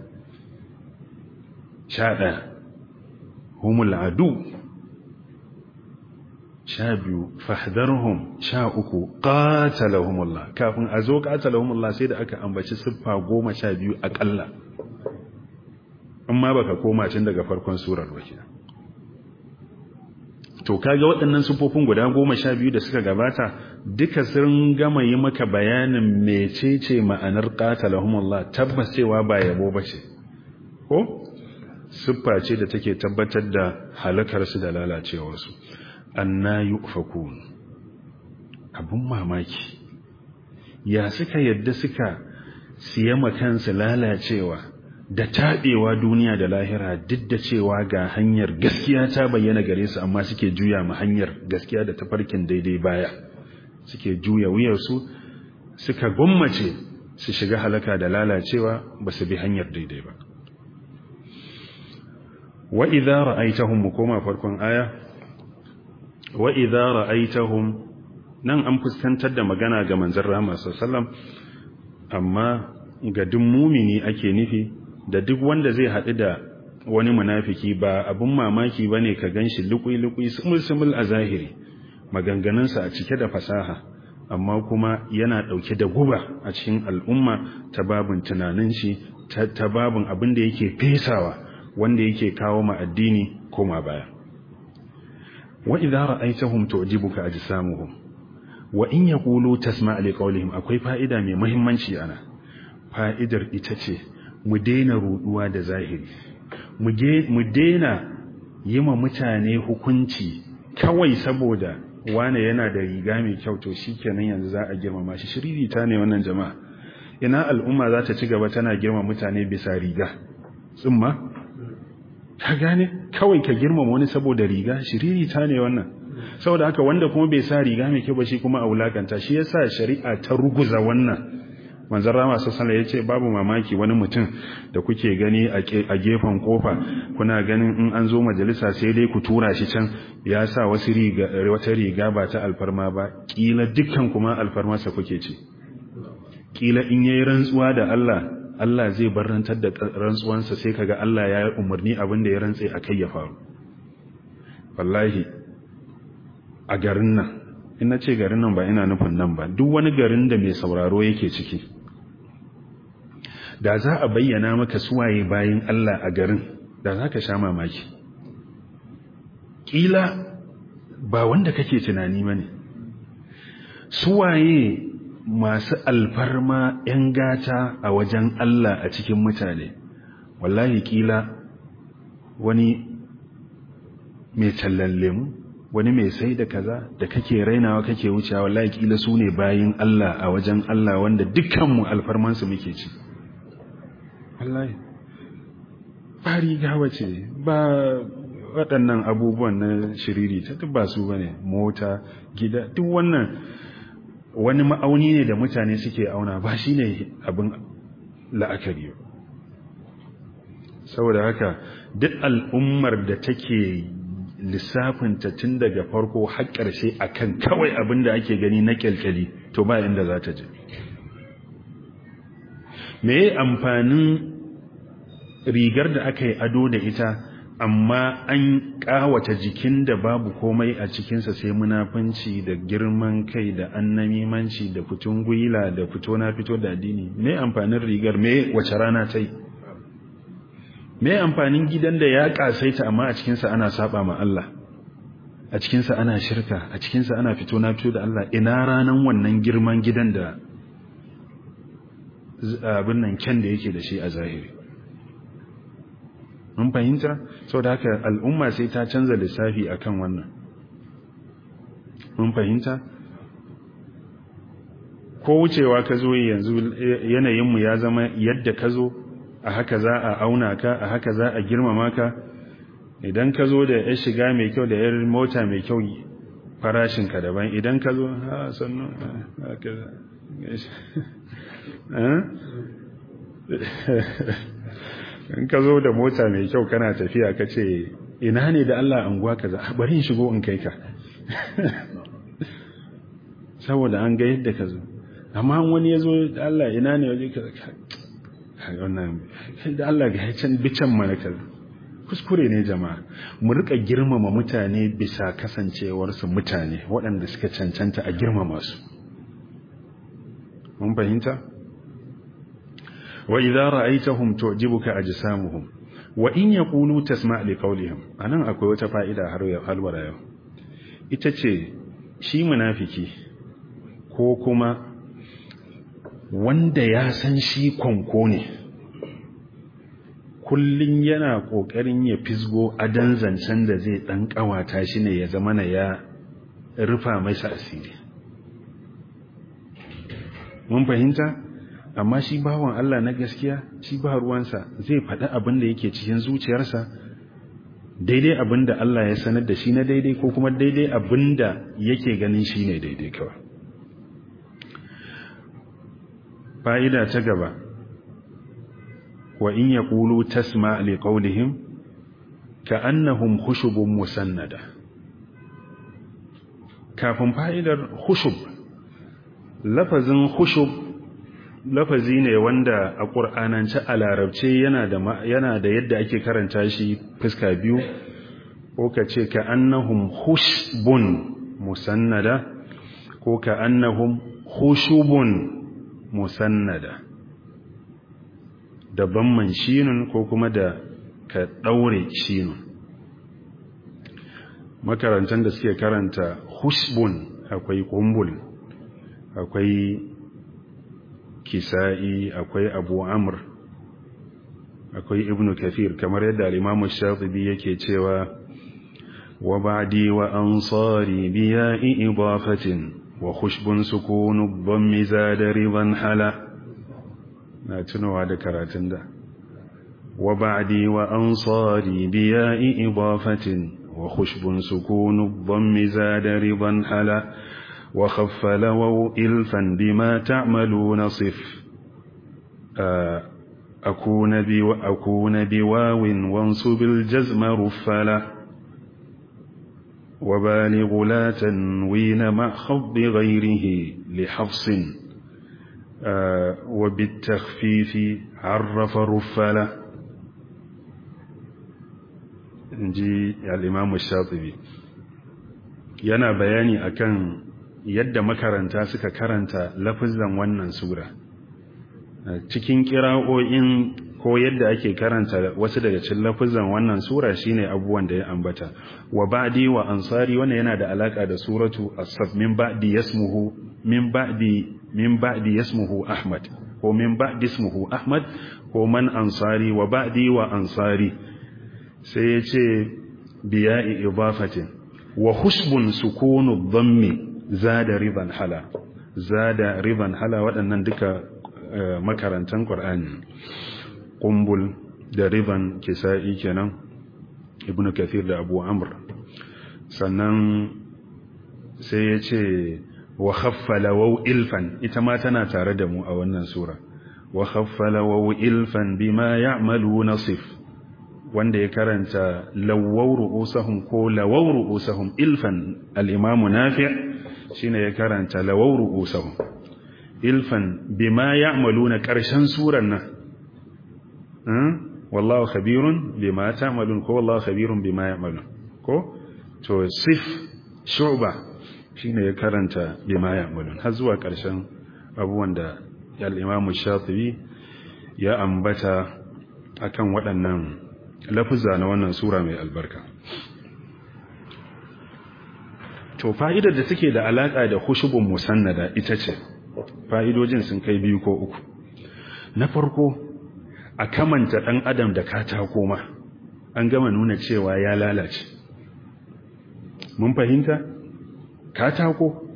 sha ɗaya humul adu sha biyu fahdarhum sha uku qatalahumullah kafin a zo qatalahumullah sai da aka ambaci siffa goma sha biyu akalla amma baka koma tun daga farkon surar ba kenan to kaga waɗannan siffofin guda goma sha biyu da suka gabata duka sun gama yi maka bayanin mecece ma'anar qatalahumullah tabbas cewa ba yabo bace ko siffa ce da take tabbatar da halakar su da lalacewar su anna yufakun abun mamaki ya suka yadda suka siya makansu lalacewa da taɓewa duniya da lahira duk da cewa ga hanyar gaskiya ta bayyana gare su amma suke juya ma hanyar gaskiya da tafarkin daidai baya suke juya wuyarsu suka gwammace su shiga halaka da lalacewa ba su bi hanyar daidai ba wa idza ra'aytahum mukoma farkon aya wa idza ra'aytahum nan an fuskantar da magana ga manzon Rahama sallallahu alaihi wasallam amma ga duk mumini ake nufi da duk wanda zai haɗu da wani munafiki ba abun mamaki bane ka ganshi lukui-lukui sumul-sumul a zahiri maganganunsa a cike da fasaha amma kuma yana ɗauke da guba a cikin al'umma ta babin tunanin shi ta babin abin da yake fesawa wanda yake kawo ma addini koma baya wa idza ra'aytahum tu'jibuka ajsamuhum wa in yaqulu tasma' li qawlihim akwai fa'ida mai muhimmanci ana fa'idar ita ce mu daina ruduwa da zahiri mu daina yi ma mutane hukunci kawai saboda wane yana da riga mai kyau to shikenan yanzu za a girmama shi shiririta ne wannan jama'a ina al'umma za ta ci gaba tana girma mutane bisa riga tsumma ka gane kawai ka girmama wani saboda riga shiririta ne wannan saboda haka wanda kuma bai sa riga mai kyau ba shi kuma a wulakanta shi yasa shari'a ta ruguza wannan manzon Rama sallallahu alaihi yace babu mamaki wani mutum da kuke gani a gefen kofa kuna ganin in an zo majalisa sai dai ku tura shi can ya sa wasu riga wata riga ba ta alfarma ba kila dukkan kuma alfarmarsa kuke ci kila in yayi rantsuwa da Allah Allah zai barantar da rantsuwansa sai kaga Allah ya yi umarni abin da ya rantse akai ya faru wallahi a garin nan in nace garin nan ba ina nufin nan ba duk wani garin da mai sauraro yake ciki da za a bayyana maka suwaye bayin Allah a garin da za ka sha mamaki kila ba wanda kake tunani bane suwaye masu alfarma ‘yan gata a wajen Allah a cikin mutane, wallahi kila wani mai tallan lemu, wani mai sai da kaza da kake rainawa kake wucewa wallahi kila su ne bayin Allah a wajen Allah wanda dukkanmu alfarmansu muke ci. Wallahi, ba riga wace ba waɗannan abubuwan na shiriri ta duk ba su ba ne, mota, gida, duk wannan wani ma'auni ne da mutane suke auna ba shi ne abin la'akari saboda haka duk al'ummar da take lissafin ta tun daga farko har ƙarshe akan kawai abin da ake gani na kyalkyali to ba inda za ta je me amfanin rigar da aka yi ado da ita amma an kawata jikin da babu komai a cikinsa sai munafunci da girman kai da annamimanci da fitun gwila da fito na fito da addini me amfanin rigar me wace rana ta yi me amfanin gidan da ya kasaita amma a cikinsa ana saba ma Allah a cikinsa ana shirka a cikinsa ana fito na fito da Allah ina ranan wannan girman gidan da abin nan kyan da yake da shi a zahiri mun fahimta sau da haka al'umma sai ta canza lissafi akan wannan mun fahimta ko wucewa ka zo yanzu yanayinmu ya zama yadda ka zo a haka za a auna ka a haka za a girmama ka idan ka zo da yar shiga mai kyau da yar mota mai kyau farashinka daban idan ka zo ha sannu haka in ka zo da mota mai kyau kana tafiya ka ce ina ne da Allah anguwa kaza bari in shigo in kai ka saboda an ga yadda ka zo amma wani ya zo da Allah ina ne waje kaza wannan da Allah ga can bican mana kaza kuskure ne jama'a mu rika girmama mutane bisa kasancewar su mutane waɗanda suka cancanta a girmama su mun fahimta wa idza ra'aytahum tu'jibuka ajsamuhum wa in yaqulu tasma' li qawlihim anan akwai wata fa'ida har yau halwara yau ita ce shi munafiki ko kuma wanda ya san shi konko ne kullun yana kokarin ya fisgo adan zancen da zai dan kawata shi ne ya zama na ya rufa masa asiri mun fahimta amma shi bawan Allah na gaskiya shi ba ruwansa zai faɗi abin da yake cikin zuciyarsa daidai abin da Allah ya sanar da shi na daidai ko kuma daidai abin da yake ganin shi ne daidai kawai fa'ida ta gaba wa in yaqulu tasma' li qawlihim ka'annahum khushubun musannada kafin fa'idar khushub lafazin khushub lafazi ne wanda a ƙur'anance a larabce yana da yana da yadda ake karanta shi fuska biyu ko ka ce ka annahum khushbun musannada ko ka annahum khushubun musannada da bamman shinun ko kuma da ka daure shinun makarantan da suke karanta khushbun akwai kumbul akwai kisa'i akwai abu amr akwai ibnu kathir kamar yadda al-imam ash-shatibi yake cewa wa ba'di wa ansari bi ya'i idafatin wa khushbun sukunu dhammi zada ridan hala na tunawa da karatun da wa ba'di wa ansari bi ya'i idafatin wa khushbun sukunu dhammi zada ridan hala وخف لو إلفا بما تعملون صف أكون, بو أكون بواو وانصب الجزم رفلا وبالغ لا تنوين مع خفض غيره لحفص وبالتخفيف عرف رفلا نجي الإمام الشاطبي ينا بياني أكن yadda makaranta suka karanta lafazan wannan sura cikin kira'o'in ko yadda ake karanta wasu daga cikin lafazan wannan sura shine abubuwan da ya ambata wa ba'di wa ansari wannan yana da alaka da suratu as-saff min ba'di yasmuhu min ba'di min ba'di yasmuhu ahmad ko min ba'di ismuhu ahmad ko man ansari wa ba'di wa ansari sai yace biya'i idafatin wa husbun sukunu dhammi zada riban hala zada riban hala waɗannan duka makarantan Qur'ani qumbul da riban kisa'i kenan ibnu kathir da abu amr sannan sai ya ce wa khaffala waw ilfan ita ma tana tare da mu a wannan sura wa khaffala waw ilfan bima ya'maluna sif wanda ya karanta lawaw ru'usahum ko lawaw ru'usahum ilfan al-imam nafi' shine ya karanta lawaw ru'usahum ilfan bima ya'maluna karshen suran nan wallahu khabirun bima ta'malun ko wallahu khabirun bima ya'malun ko to sif shu'ba shine ya karanta bima ya'malun har zuwa karshen abubuwan da al-imam shatibi ya ambata akan waɗannan lafuzza na wannan sura mai albarka. To fa'idar da take da alaka da khushubun musannada ita ce fa'idojin sun kai biyu ko uku. Na farko a kamanta dan adam da katako ma an gama nuna cewa ya lalace. Mun fahimta? Katako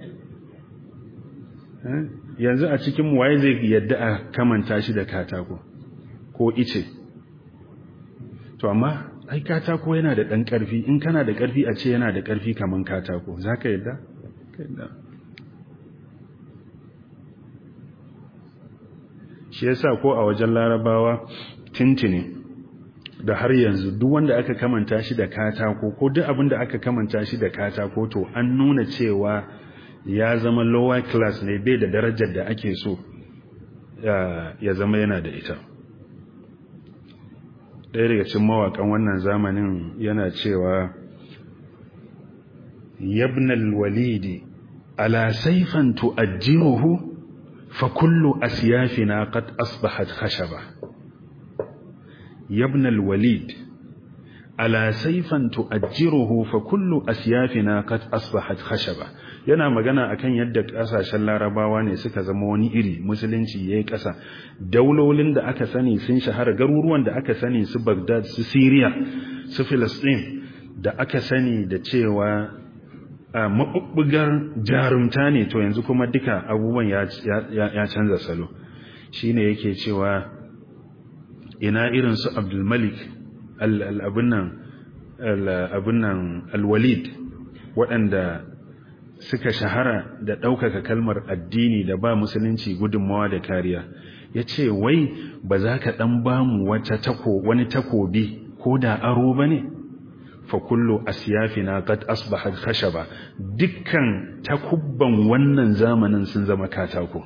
yanzu a cikin mu waye zai yadda a kamanta shi da katako ko ice? To amma ai katako yana da dan karfi, in kana da karfi a ce yana da karfi kaman katako zaka yadda? Yadda. Shi yasa ko a wajen Larabawa tintini da har yanzu duk wanda aka kamanta shi da katako ko duk abin da aka kamanta shi da katako to an nuna cewa ya zama lower class ne, bai da darajar da ake so ya zama yana da ita. ɗaya daga cikin mawaƙan wannan zamanin yana cewa yabnal walidi ala sayfan tu'ajjiruhu fa kullu asyafina qad asbahat khashaba. yabnal walid ala sayfan tu'ajjiruhu fa kullu asyafina qad asbahat khashaba. yana magana akan yadda kasashen Larabawa ne suka zama wani iri, musulunci yayi kasa, daulolin da aka sani sun shahara, garuruwan da aka sani su Baghdad, su Syria, su Palestine da aka sani da cewa mabubbugar jarumta ne, to yanzu kuma duka abubuwan ya ya canza salo. Shine yake cewa ina irin su Abdul Malik al-abun nan al-abun nan al-Walid waɗanda suka shahara da ɗaukaka kalmar addini da ba musulunci gudunmawa da kariya. Ya ce wai ba za ka ɗan ba mu wata tako wani takobi ko da aro ba ne? Fa kullu asyafina qad asbahat khashaba. Dukkan takubban wannan zamanin sun zama katako.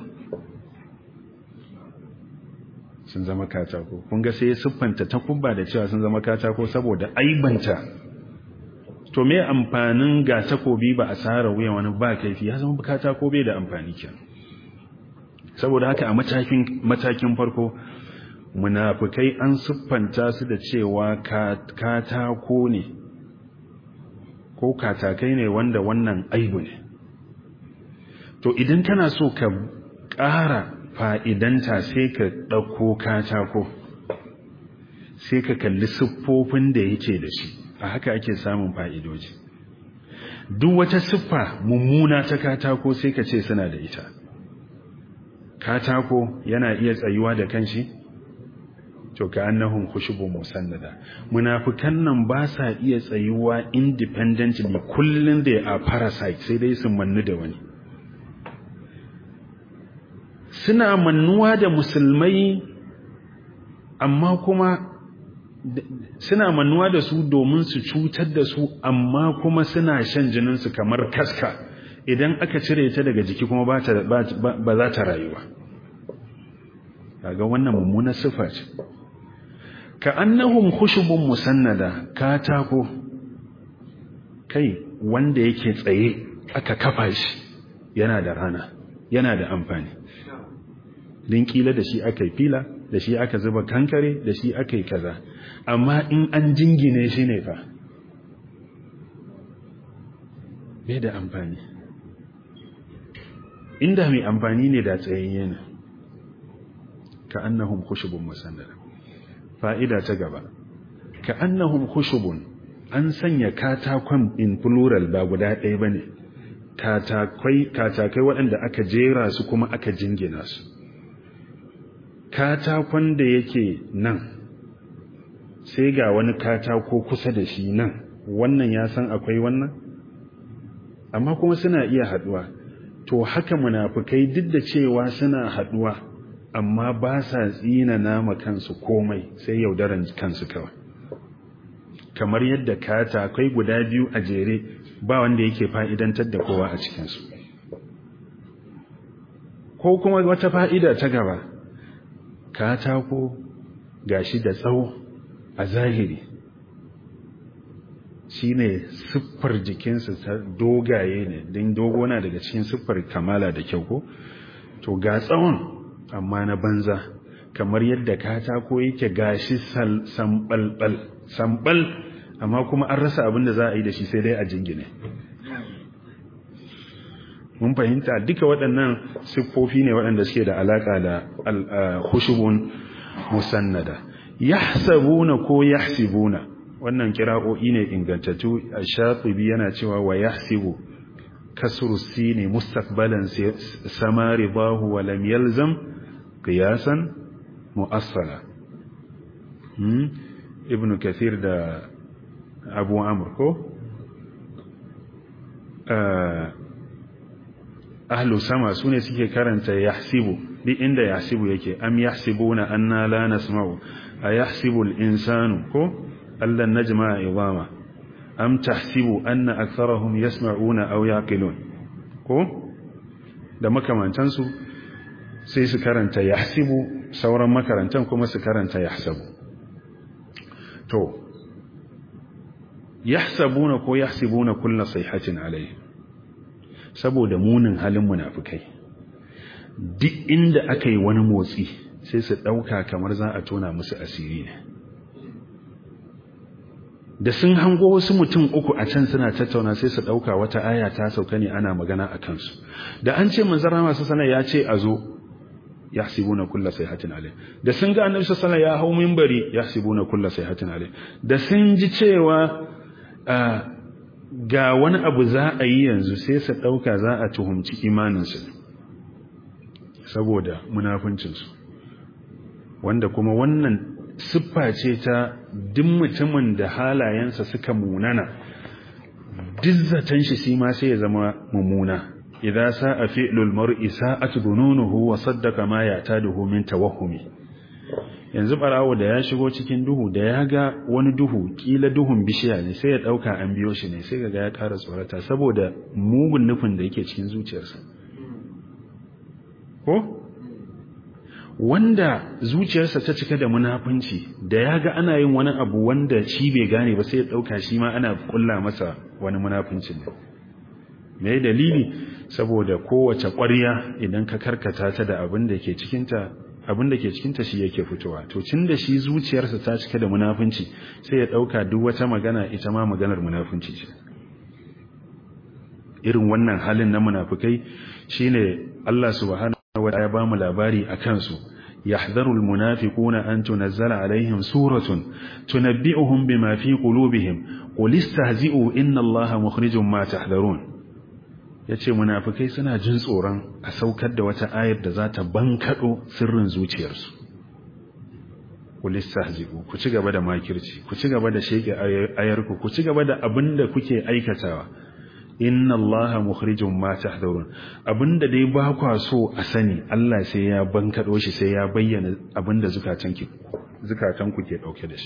Sun zama katako. Kun ga sai ya siffanta takubba da cewa sun zama katako saboda aibanta. To me amfanin ga takobi ba a sara wuya wani ba kaifi, ya zama bukata ko bai da amfani kenan. Saboda haka a matakin matakin farko munafikai an siffanta su da cewa katako ne ko katakai ne wanda wannan aibu ne. To idan kana so ka ƙara fa'idanta sai ka ɗauko katako, sai ka kalli siffofin da yake da shi. A haka ake samun fa'idoji. Duk wata siffa mummuna ta katako sai ka ce suna da ita. Katako yana iya tsayuwa da kanshi? To ka annahum khushubun musannada. Munafikan nan ba sa iya tsayuwa independently, kullun da a parasite sai dai su mannu da wani. Suna mannuwa da musulmai amma kuma suna mannuwa da su domin su cutar da su, amma kuma suna shan jininsu kamar kaska, idan aka cire ta daga jiki kuma ba za ta rayuwa. Kaga wannan mummunar sifa ce. Ka annahum khushubun musannada, katako kai wanda yake tsaye aka kafa shi yana da rana, yana da amfani. Din kila da shi aka yi fila, da shi aka zuba kankare, da shi aka yi kaza. Amma in an jingine shi ne fa bai da amfani. Inda mai amfani ne da tsayayye ne. Ka annahum khushubun musannada. Fa'ida ta gaba, ka annahum khushubun, an sanya katakon in plural ba guda ɗaya bane, katakai katakai waɗanda aka jera su kuma aka jingina su. Katakon da yake nan sai ga wani katako kusa da shi nan, wannan ya san akwai wannan, amma kuma suna iya haduwa. To haka munafikai duk da cewa suna haduwa amma ba sa tsina nama kansu komai, sai yaudaran kansu kawai. kamar yadda katakai guda biyu a jere ba wanda yake fa'idantar da kowa a cikinsu. Ko kuma wata fa'ida ta gaba, katako gashi da tsawo a zahiri, shi ne siffar jikinsa ta dogaye ne, don dogo na daga cikin siffar kamala da kyau ko? To ga tsawon amma na banza, kamar yadda katako yake gashi sambalbal, sambal amma kuma an rasa abin da za a yi da shi sai dai a jingine. Mun fahimta duka waɗannan siffofi ne waɗanda suke da alaƙa da khushubun musannada. Yahsabuna ko yahsibuna, wannan kira'o'i ne ingantattu. Ash-Shatibi yana cewa wa yahsibu kasru sini mustaqbalan samari bahu wa lam yalzam qiyasan mu'assala. hmm? Ibn Kathir da Abu Amr ko ahlu sama sune suke karanta yahsibu, duk inda yahsibu yake, am yahsibuna anna la nasma'u, ayahsibu al-insanu ko allan najma'a idama, am tahsibu anna aktharahum yasma'una aw yaqilun ko da makamantan su sai su karanta yahsibu, sauran makarantan kuma su karanta yahsabu. To yahsabuna ko yahsibuna kullu sayhatin alayhi, saboda munin halin munafikai, duk inda aka yi wani motsi sai su ɗauka kamar za a tona musu asiri ne. Da sun hango wasu mutum uku a can suna tattauna sai su ɗauka wata aya ta sauka ne ana magana a kansu. Da an ce manzara masu sana ya ce a zo, yahsibuna kulla sayhatin alayh. Da sun ga annabi sallallahu alaihi wasallam ya hau minbari, yahsibuna kulla sayhatin alayh. Da sun ji cewa ga wani abu za a yi yanzu sai su ɗauka za a tuhumci imaninsu saboda munafuncinsu, wanda kuma wannan siffa ce ta duk mutumin da halayensa suka munana, dizzatan shi shi ma sai ya zama mummuna. Idza sa'a fi'lul mar'i sa'at dununuhu wa saddaqa ma ya'taduhu min tawahhumi. Yanzu barawo da ya shigo cikin duhu, da ya ga wani duhu, kila duhun bishiya ne, sai ya dauka an biyo shi ne, sai kaga ya ƙara tsorata saboda mugun nufin da yake cikin zuciyarsa. Ko wanda zuciyarsa ta cika da munafunci, da ya ga ana yin wani abu wanda shi bai gane ba sai ya dauka shi ma ana kulla masa wani munafunci ne. Me dalili? Saboda kowace ƙwarya idan ka karkata ta da abin da ke cikinta, abin da ke cikinta shi yake fitowa. To cin da shi zuciyarsa ta cika da munafunci, sai ya dauka duk wata magana ita ma maganar munafunci ce. Irin wannan halin na munafikai shine Allah subhanahu wa ta'ala ya ba mu labari akan su. Yahdharul munafiquna an tunazzala alaihim suratun tunabbi'uhum bima fi qulubihim qul istahzi'u inna Allaha mukhrijum ma tahdharun. Yace munafikai suna jin tsoron a saukar da wata ayar da za ta bankado sirrin zuciyarsu. Qul istahzi'u, ku ci gaba da makirci, ku ci gaba da sheke ayarku, ku ci gaba da abinda kuke aikatawa. Inna Allaha mukhrijum ma tahdharun. Abinda dai ba kwa so a sani, Allah sai ya bankado shi, sai ya bayyana abinda zukatanki zukatanku ke dauke da shi.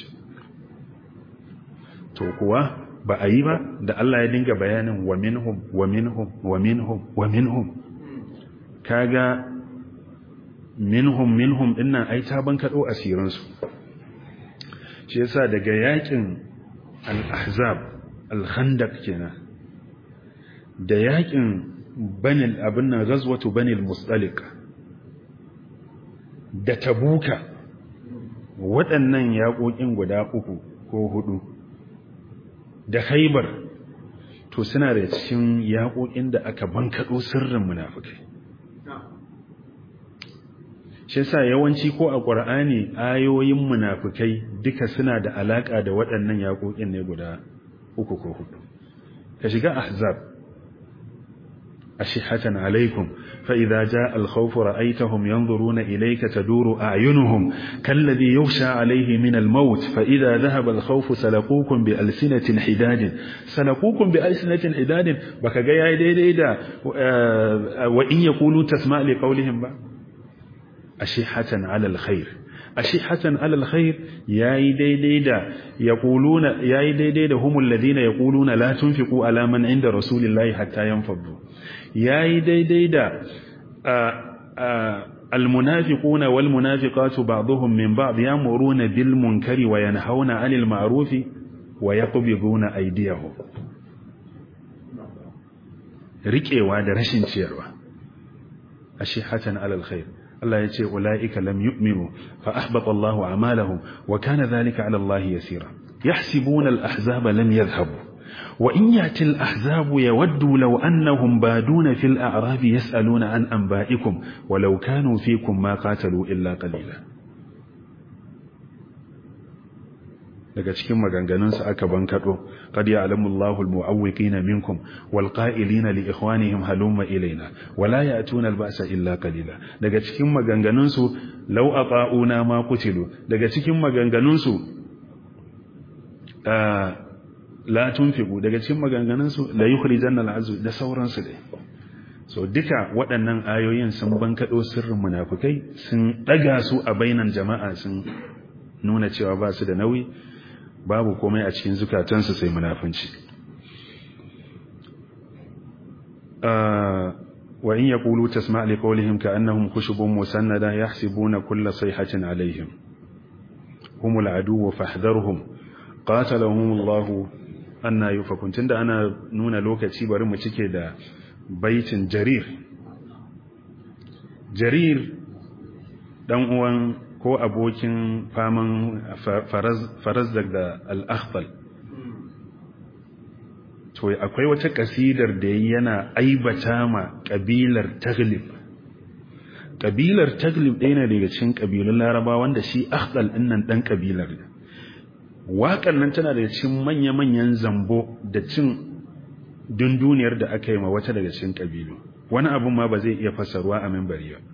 To kuwa ba a yi ba da Allah ya dinga bayanin wa minhum wa minhum wa minhum wa minhum. Kaga minhum minhum dinnan ai ta bankado asirin su. Shi yasa daga yakin al-ahzab, al-khandaq kenan, da yakin banil abin nan ghazwatu banil mustaliq, da tabuka, waɗannan yaƙoƙin guda uku ko hudu, da khaybar, to suna da cikin yaƙoƙin da aka bankado sirrin munafikai. Shi yasa yawanci ko a Qur'ani ayoyin munafikai duka suna da alaka da waɗannan yaƙoƙin ne guda uku ko hudu. Ka shiga ahzab, أشحة عليكم فإذا جاء الخوف رأيتهم ينظرون إليك تدور أعينهم كالذي يغشى عليه من الموت فإذا ذهب الخوف سلقوكم بألسنة حداد سلقوكم بألسنة حداد بك جاي دي دا وإن يقولوا تسمع لقولهم با أشحة على الخير ashihatan alal khair yayi daidai da yaquluna yayi daidai da humul ladina yaquluna la tunfiqu ala man inda rasulillahi hatta yanfadu yayi daidai da المنافقون والمنافقات بعضهم من بعض يأمرون بالمنكر وينهون عن المعروف ويقبضون أيديهم ركعوا da rashin ciyarwa ashihatan alal khair Allah yace ulaika lam yu'minu fa ahbata Allahu a'malahum wa kana dhalika 'ala Allah yasira yahsibuna al-ahzaba lam yadhhabu وإن يأتي الأحزاب يودوا لو أنهم بادون في الأعراب يسألون عن أنبائكم ولو كانوا فيكم ما قاتلوا إلا قليلا daga cikin maganganunsu aka bankado qad ya'lamu Allahu al-mu'awwiqina minkum wal qa'ilina li ikhwanihim halumma ilayna wala ya'tuna al-ba'sa illa qalila daga cikin maganganunsu law ata'una ma qutilu daga cikin maganganunsu la tunfiqu daga cikin maganganunsu la yukhrijanna al-azw da sauransu dai so duka waɗannan ayoyin sun bankado sirrin munafikai sun daga su a bainan jama'a sun nuna cewa ba su da nauyi babu komai a cikin zukatansu sai munafinci wa in yaqulu tasma' li qawlihim ka'annahum khushubun musannada yahsibuna kulla sayhatin alayhim humul aduwwu fahdharhum qatalahum Allahu anna yufakun. Tunda ana nuna lokaci bari mu cike da baitin jarir jarir dan uwan ko abokin faman faraz faraz da al-akhtal to akwai wata kasidar da yana aibata ma kabilar taglib kabilar taglib ɗaya ne daga cikin kabilun laraba wanda shi akhtal din nan dan kabilar ne. Waƙar nan tana daga cikin manya-manyan zambo da cin dunduniyar da aka yi ma wata daga cikin ƙabilu wani abun ma ba zai iya fassarwa a mimbari ba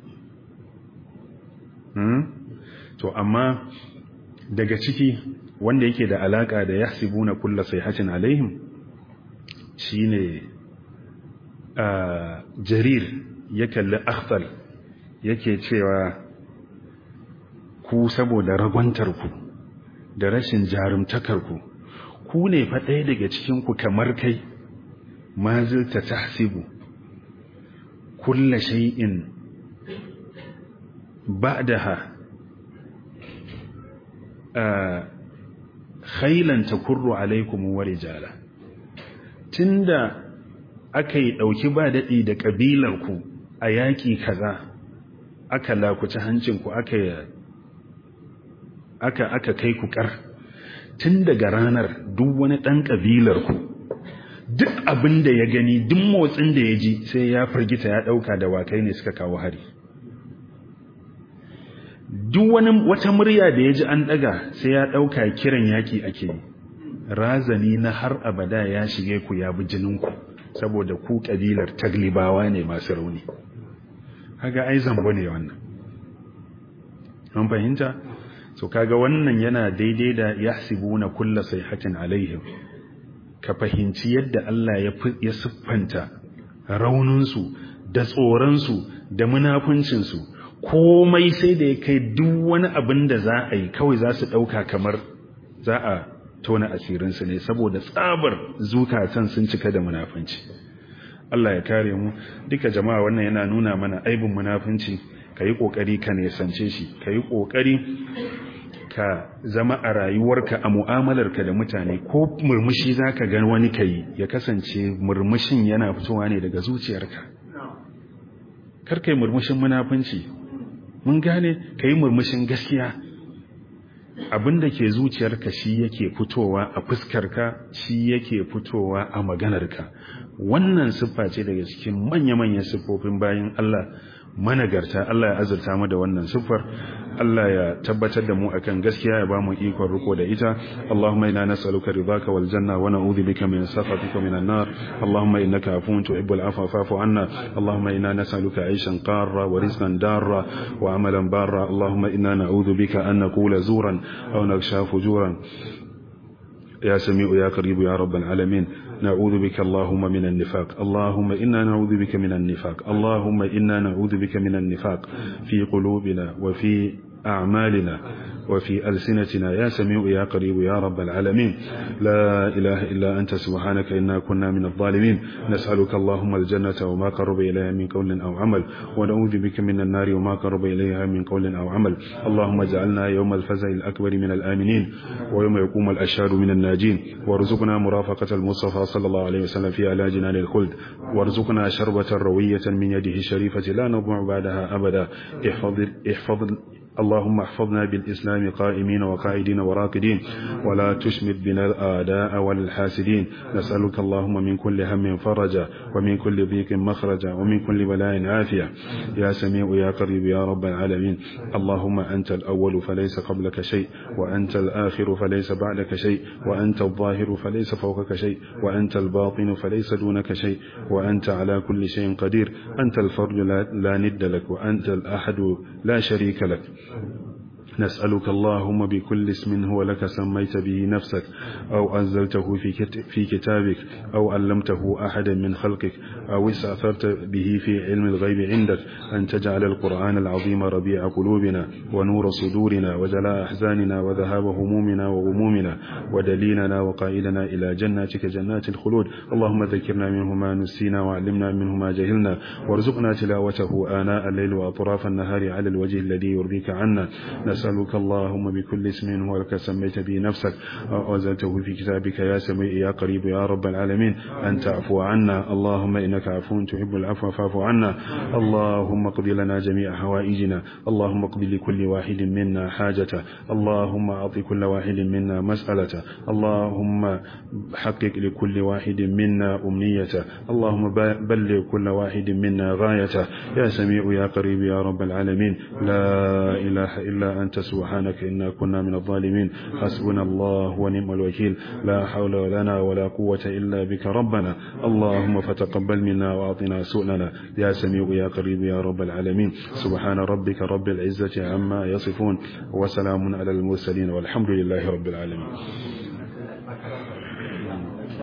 hmm? to amma daga ciki wanda yake da alaƙa da yahsibuna kulla sayhatin alaihim shine jarir ya kalli akhtal yake cewa ku saboda ragwantarku da rashin jarumtakarku ku ne fa ɗaya daga cikinku kamar kai ma zilta tahsibu kulla shay'in ba'daha khailan takurru alaikum wa rijala tunda akai dauki ba dadi da kabilarku a yaki kaza aka lakuci hancinku aka aka aka kai ku kar tun daga ranar duk wani dan kabilar ku duk abin da ya gani duk motsin da ya ji sai ya firgita ya dauka da wakai ne suka kawo hari duk wani wata murya da ya ji an daga sai ya dauka kiran yaki ake razani na har abada ya shige ku ya bi jinin ku saboda ku kabilar taglibawa ne masu rauni kaga ai zambo ne wannan an fahimta so kaga wannan yana daidai da yahsibuna kulla sayhatin alaihim ka fahimci yadda Allah ya ya siffanta rauninsu da tsoronsu da munafuncinsu komai sai da ya kai duk wani abin da za a yi kawai za su ɗauka kamar za a tona asirinsu ne saboda tsabar zukatan sun cika da munafunci Allah ya kare mu duka jama'a wannan yana nuna mana aibin munafunci ka yi ƙoƙari ka nesance shi ka yi ƙoƙari ka zama a rayuwarka a mu'amalarka da mutane ko murmushi za ka gan wani ka yi ya kasance murmushin yana fitowa ne daga zuciyarka kar ka yi murmushin munafunci mun gane ka yi murmushin gaskiya abinda ke zuciyarka shi yake fitowa a fuskarka shi yake fitowa a maganarka wannan siffa ce daga cikin manya-manyan siffofin bayan Allah managarta. Allah ya azurta mu da wannan siffar Allah ya tabbatar da mu akan gaskiya ya bamu ikon riko da ita Allahumma inna nas'aluka ridaka wal janna wa na'udhu bika min sakhatika minan nar Allahumma innaka afuwun tuhibbul afwa fa'fu anna Allahumma inna nas'aluka 'ayshan qarra wa rizqan darra wa 'amalan barra Allahumma inna na'udhu bika an naqula zuran aw naksha fujuran يا سميع يا قريب يا رب العالمين نعوذ بك اللهم من النفاق اللهم إنا نعوذ بك من النفاق اللهم إنا نعوذ بك من النفاق في قلوبنا وفي أعمالنا وفي ألسنتنا يا سميع يا قريب يا رب العالمين. لا إله إلا أنت سبحانك إنا كنا من الظالمين. نسألك اللهم الجنة وما قرب إليها من قول أو عمل، ونعوذ بك من النار وما قرب إليها من قول أو عمل. اللهم اجعلنا يوم الفزع الأكبر من الآمنين، ويوم يقوم الأشهاد من الناجين، وارزقنا مرافقة المصطفى صلى الله عليه وسلم في أعلى جنان الخلد، وارزقنا شربة روية من يده الشريفة لا نضمع بعدها أبدا. احفظ, احفظ اللهم احفظنا بالإسلام قائمين وقائدين وراكدين، ولا تشمت بنا الآداء والحاسدين. نسألك اللهم من كل هم فرجا، ومن كل ضيق مخرجا، ومن كل بلاء عافية. يا سميع يا قريب يا رب العالمين. اللهم أنت الأول فليس قبلك شيء، وأنت الآخر فليس بعدك شيء، وأنت الظاهر فليس فوقك شيء، وأنت الباطن فليس دونك شيء، وأنت على كل شيء قدير. أنت الفرد لا, لا ند لك، وأنت الأحد لا شريك لك. نسألك اللهم بكل اسم هو لك سميت به نفسك، أو أنزلته في كتابك، أو علمته أحدا من خلقك، أو استأثرت به في علم الغيب عندك، أن تجعل القرآن العظيم ربيع قلوبنا ونور صدورنا وجلاء أحزاننا وذهاب همومنا وغمومنا ودليلنا وقائدنا إلى جناتك جنات الخلود. اللهم ذكرنا منه ما نسينا، وعلمنا منه ما جهلنا، وارزقنا تلاوته آناء الليل وأطراف النهار على الوجه الذي يرضيك عنا. نسألك اللهم بكل اسم هو لك سميت به نفسك، أو أنزلته في كتابك يا سميع يا قريب يا رب العالمين، أن تعفو عنا. اللهم إنك عفو تحب العفو فاعف عنا. اللهم اقض لنا جميع حوائجنا، اللهم اقض لكل واحد منا حاجته، اللهم أعط كل واحد منا مسألته، اللهم حقق لكل واحد منا أمنيته، اللهم بلغ كل واحد منا غايته. يا سميع يا قريب يا رب العالمين. لا إله إلا أنت سبحانك إنا كنا من الظالمين. حسبنا الله ونعم الوكيل. لا حول لنا ولا قوة إلا بك ربنا. اللهم فتقبل منا وأعطنا سؤلنا. يا سميع يا قريب يا رب العالمين. سبحان ربك رب العزة عما يصفون، وسلام على المرسلين، والحمد لله رب العالمين.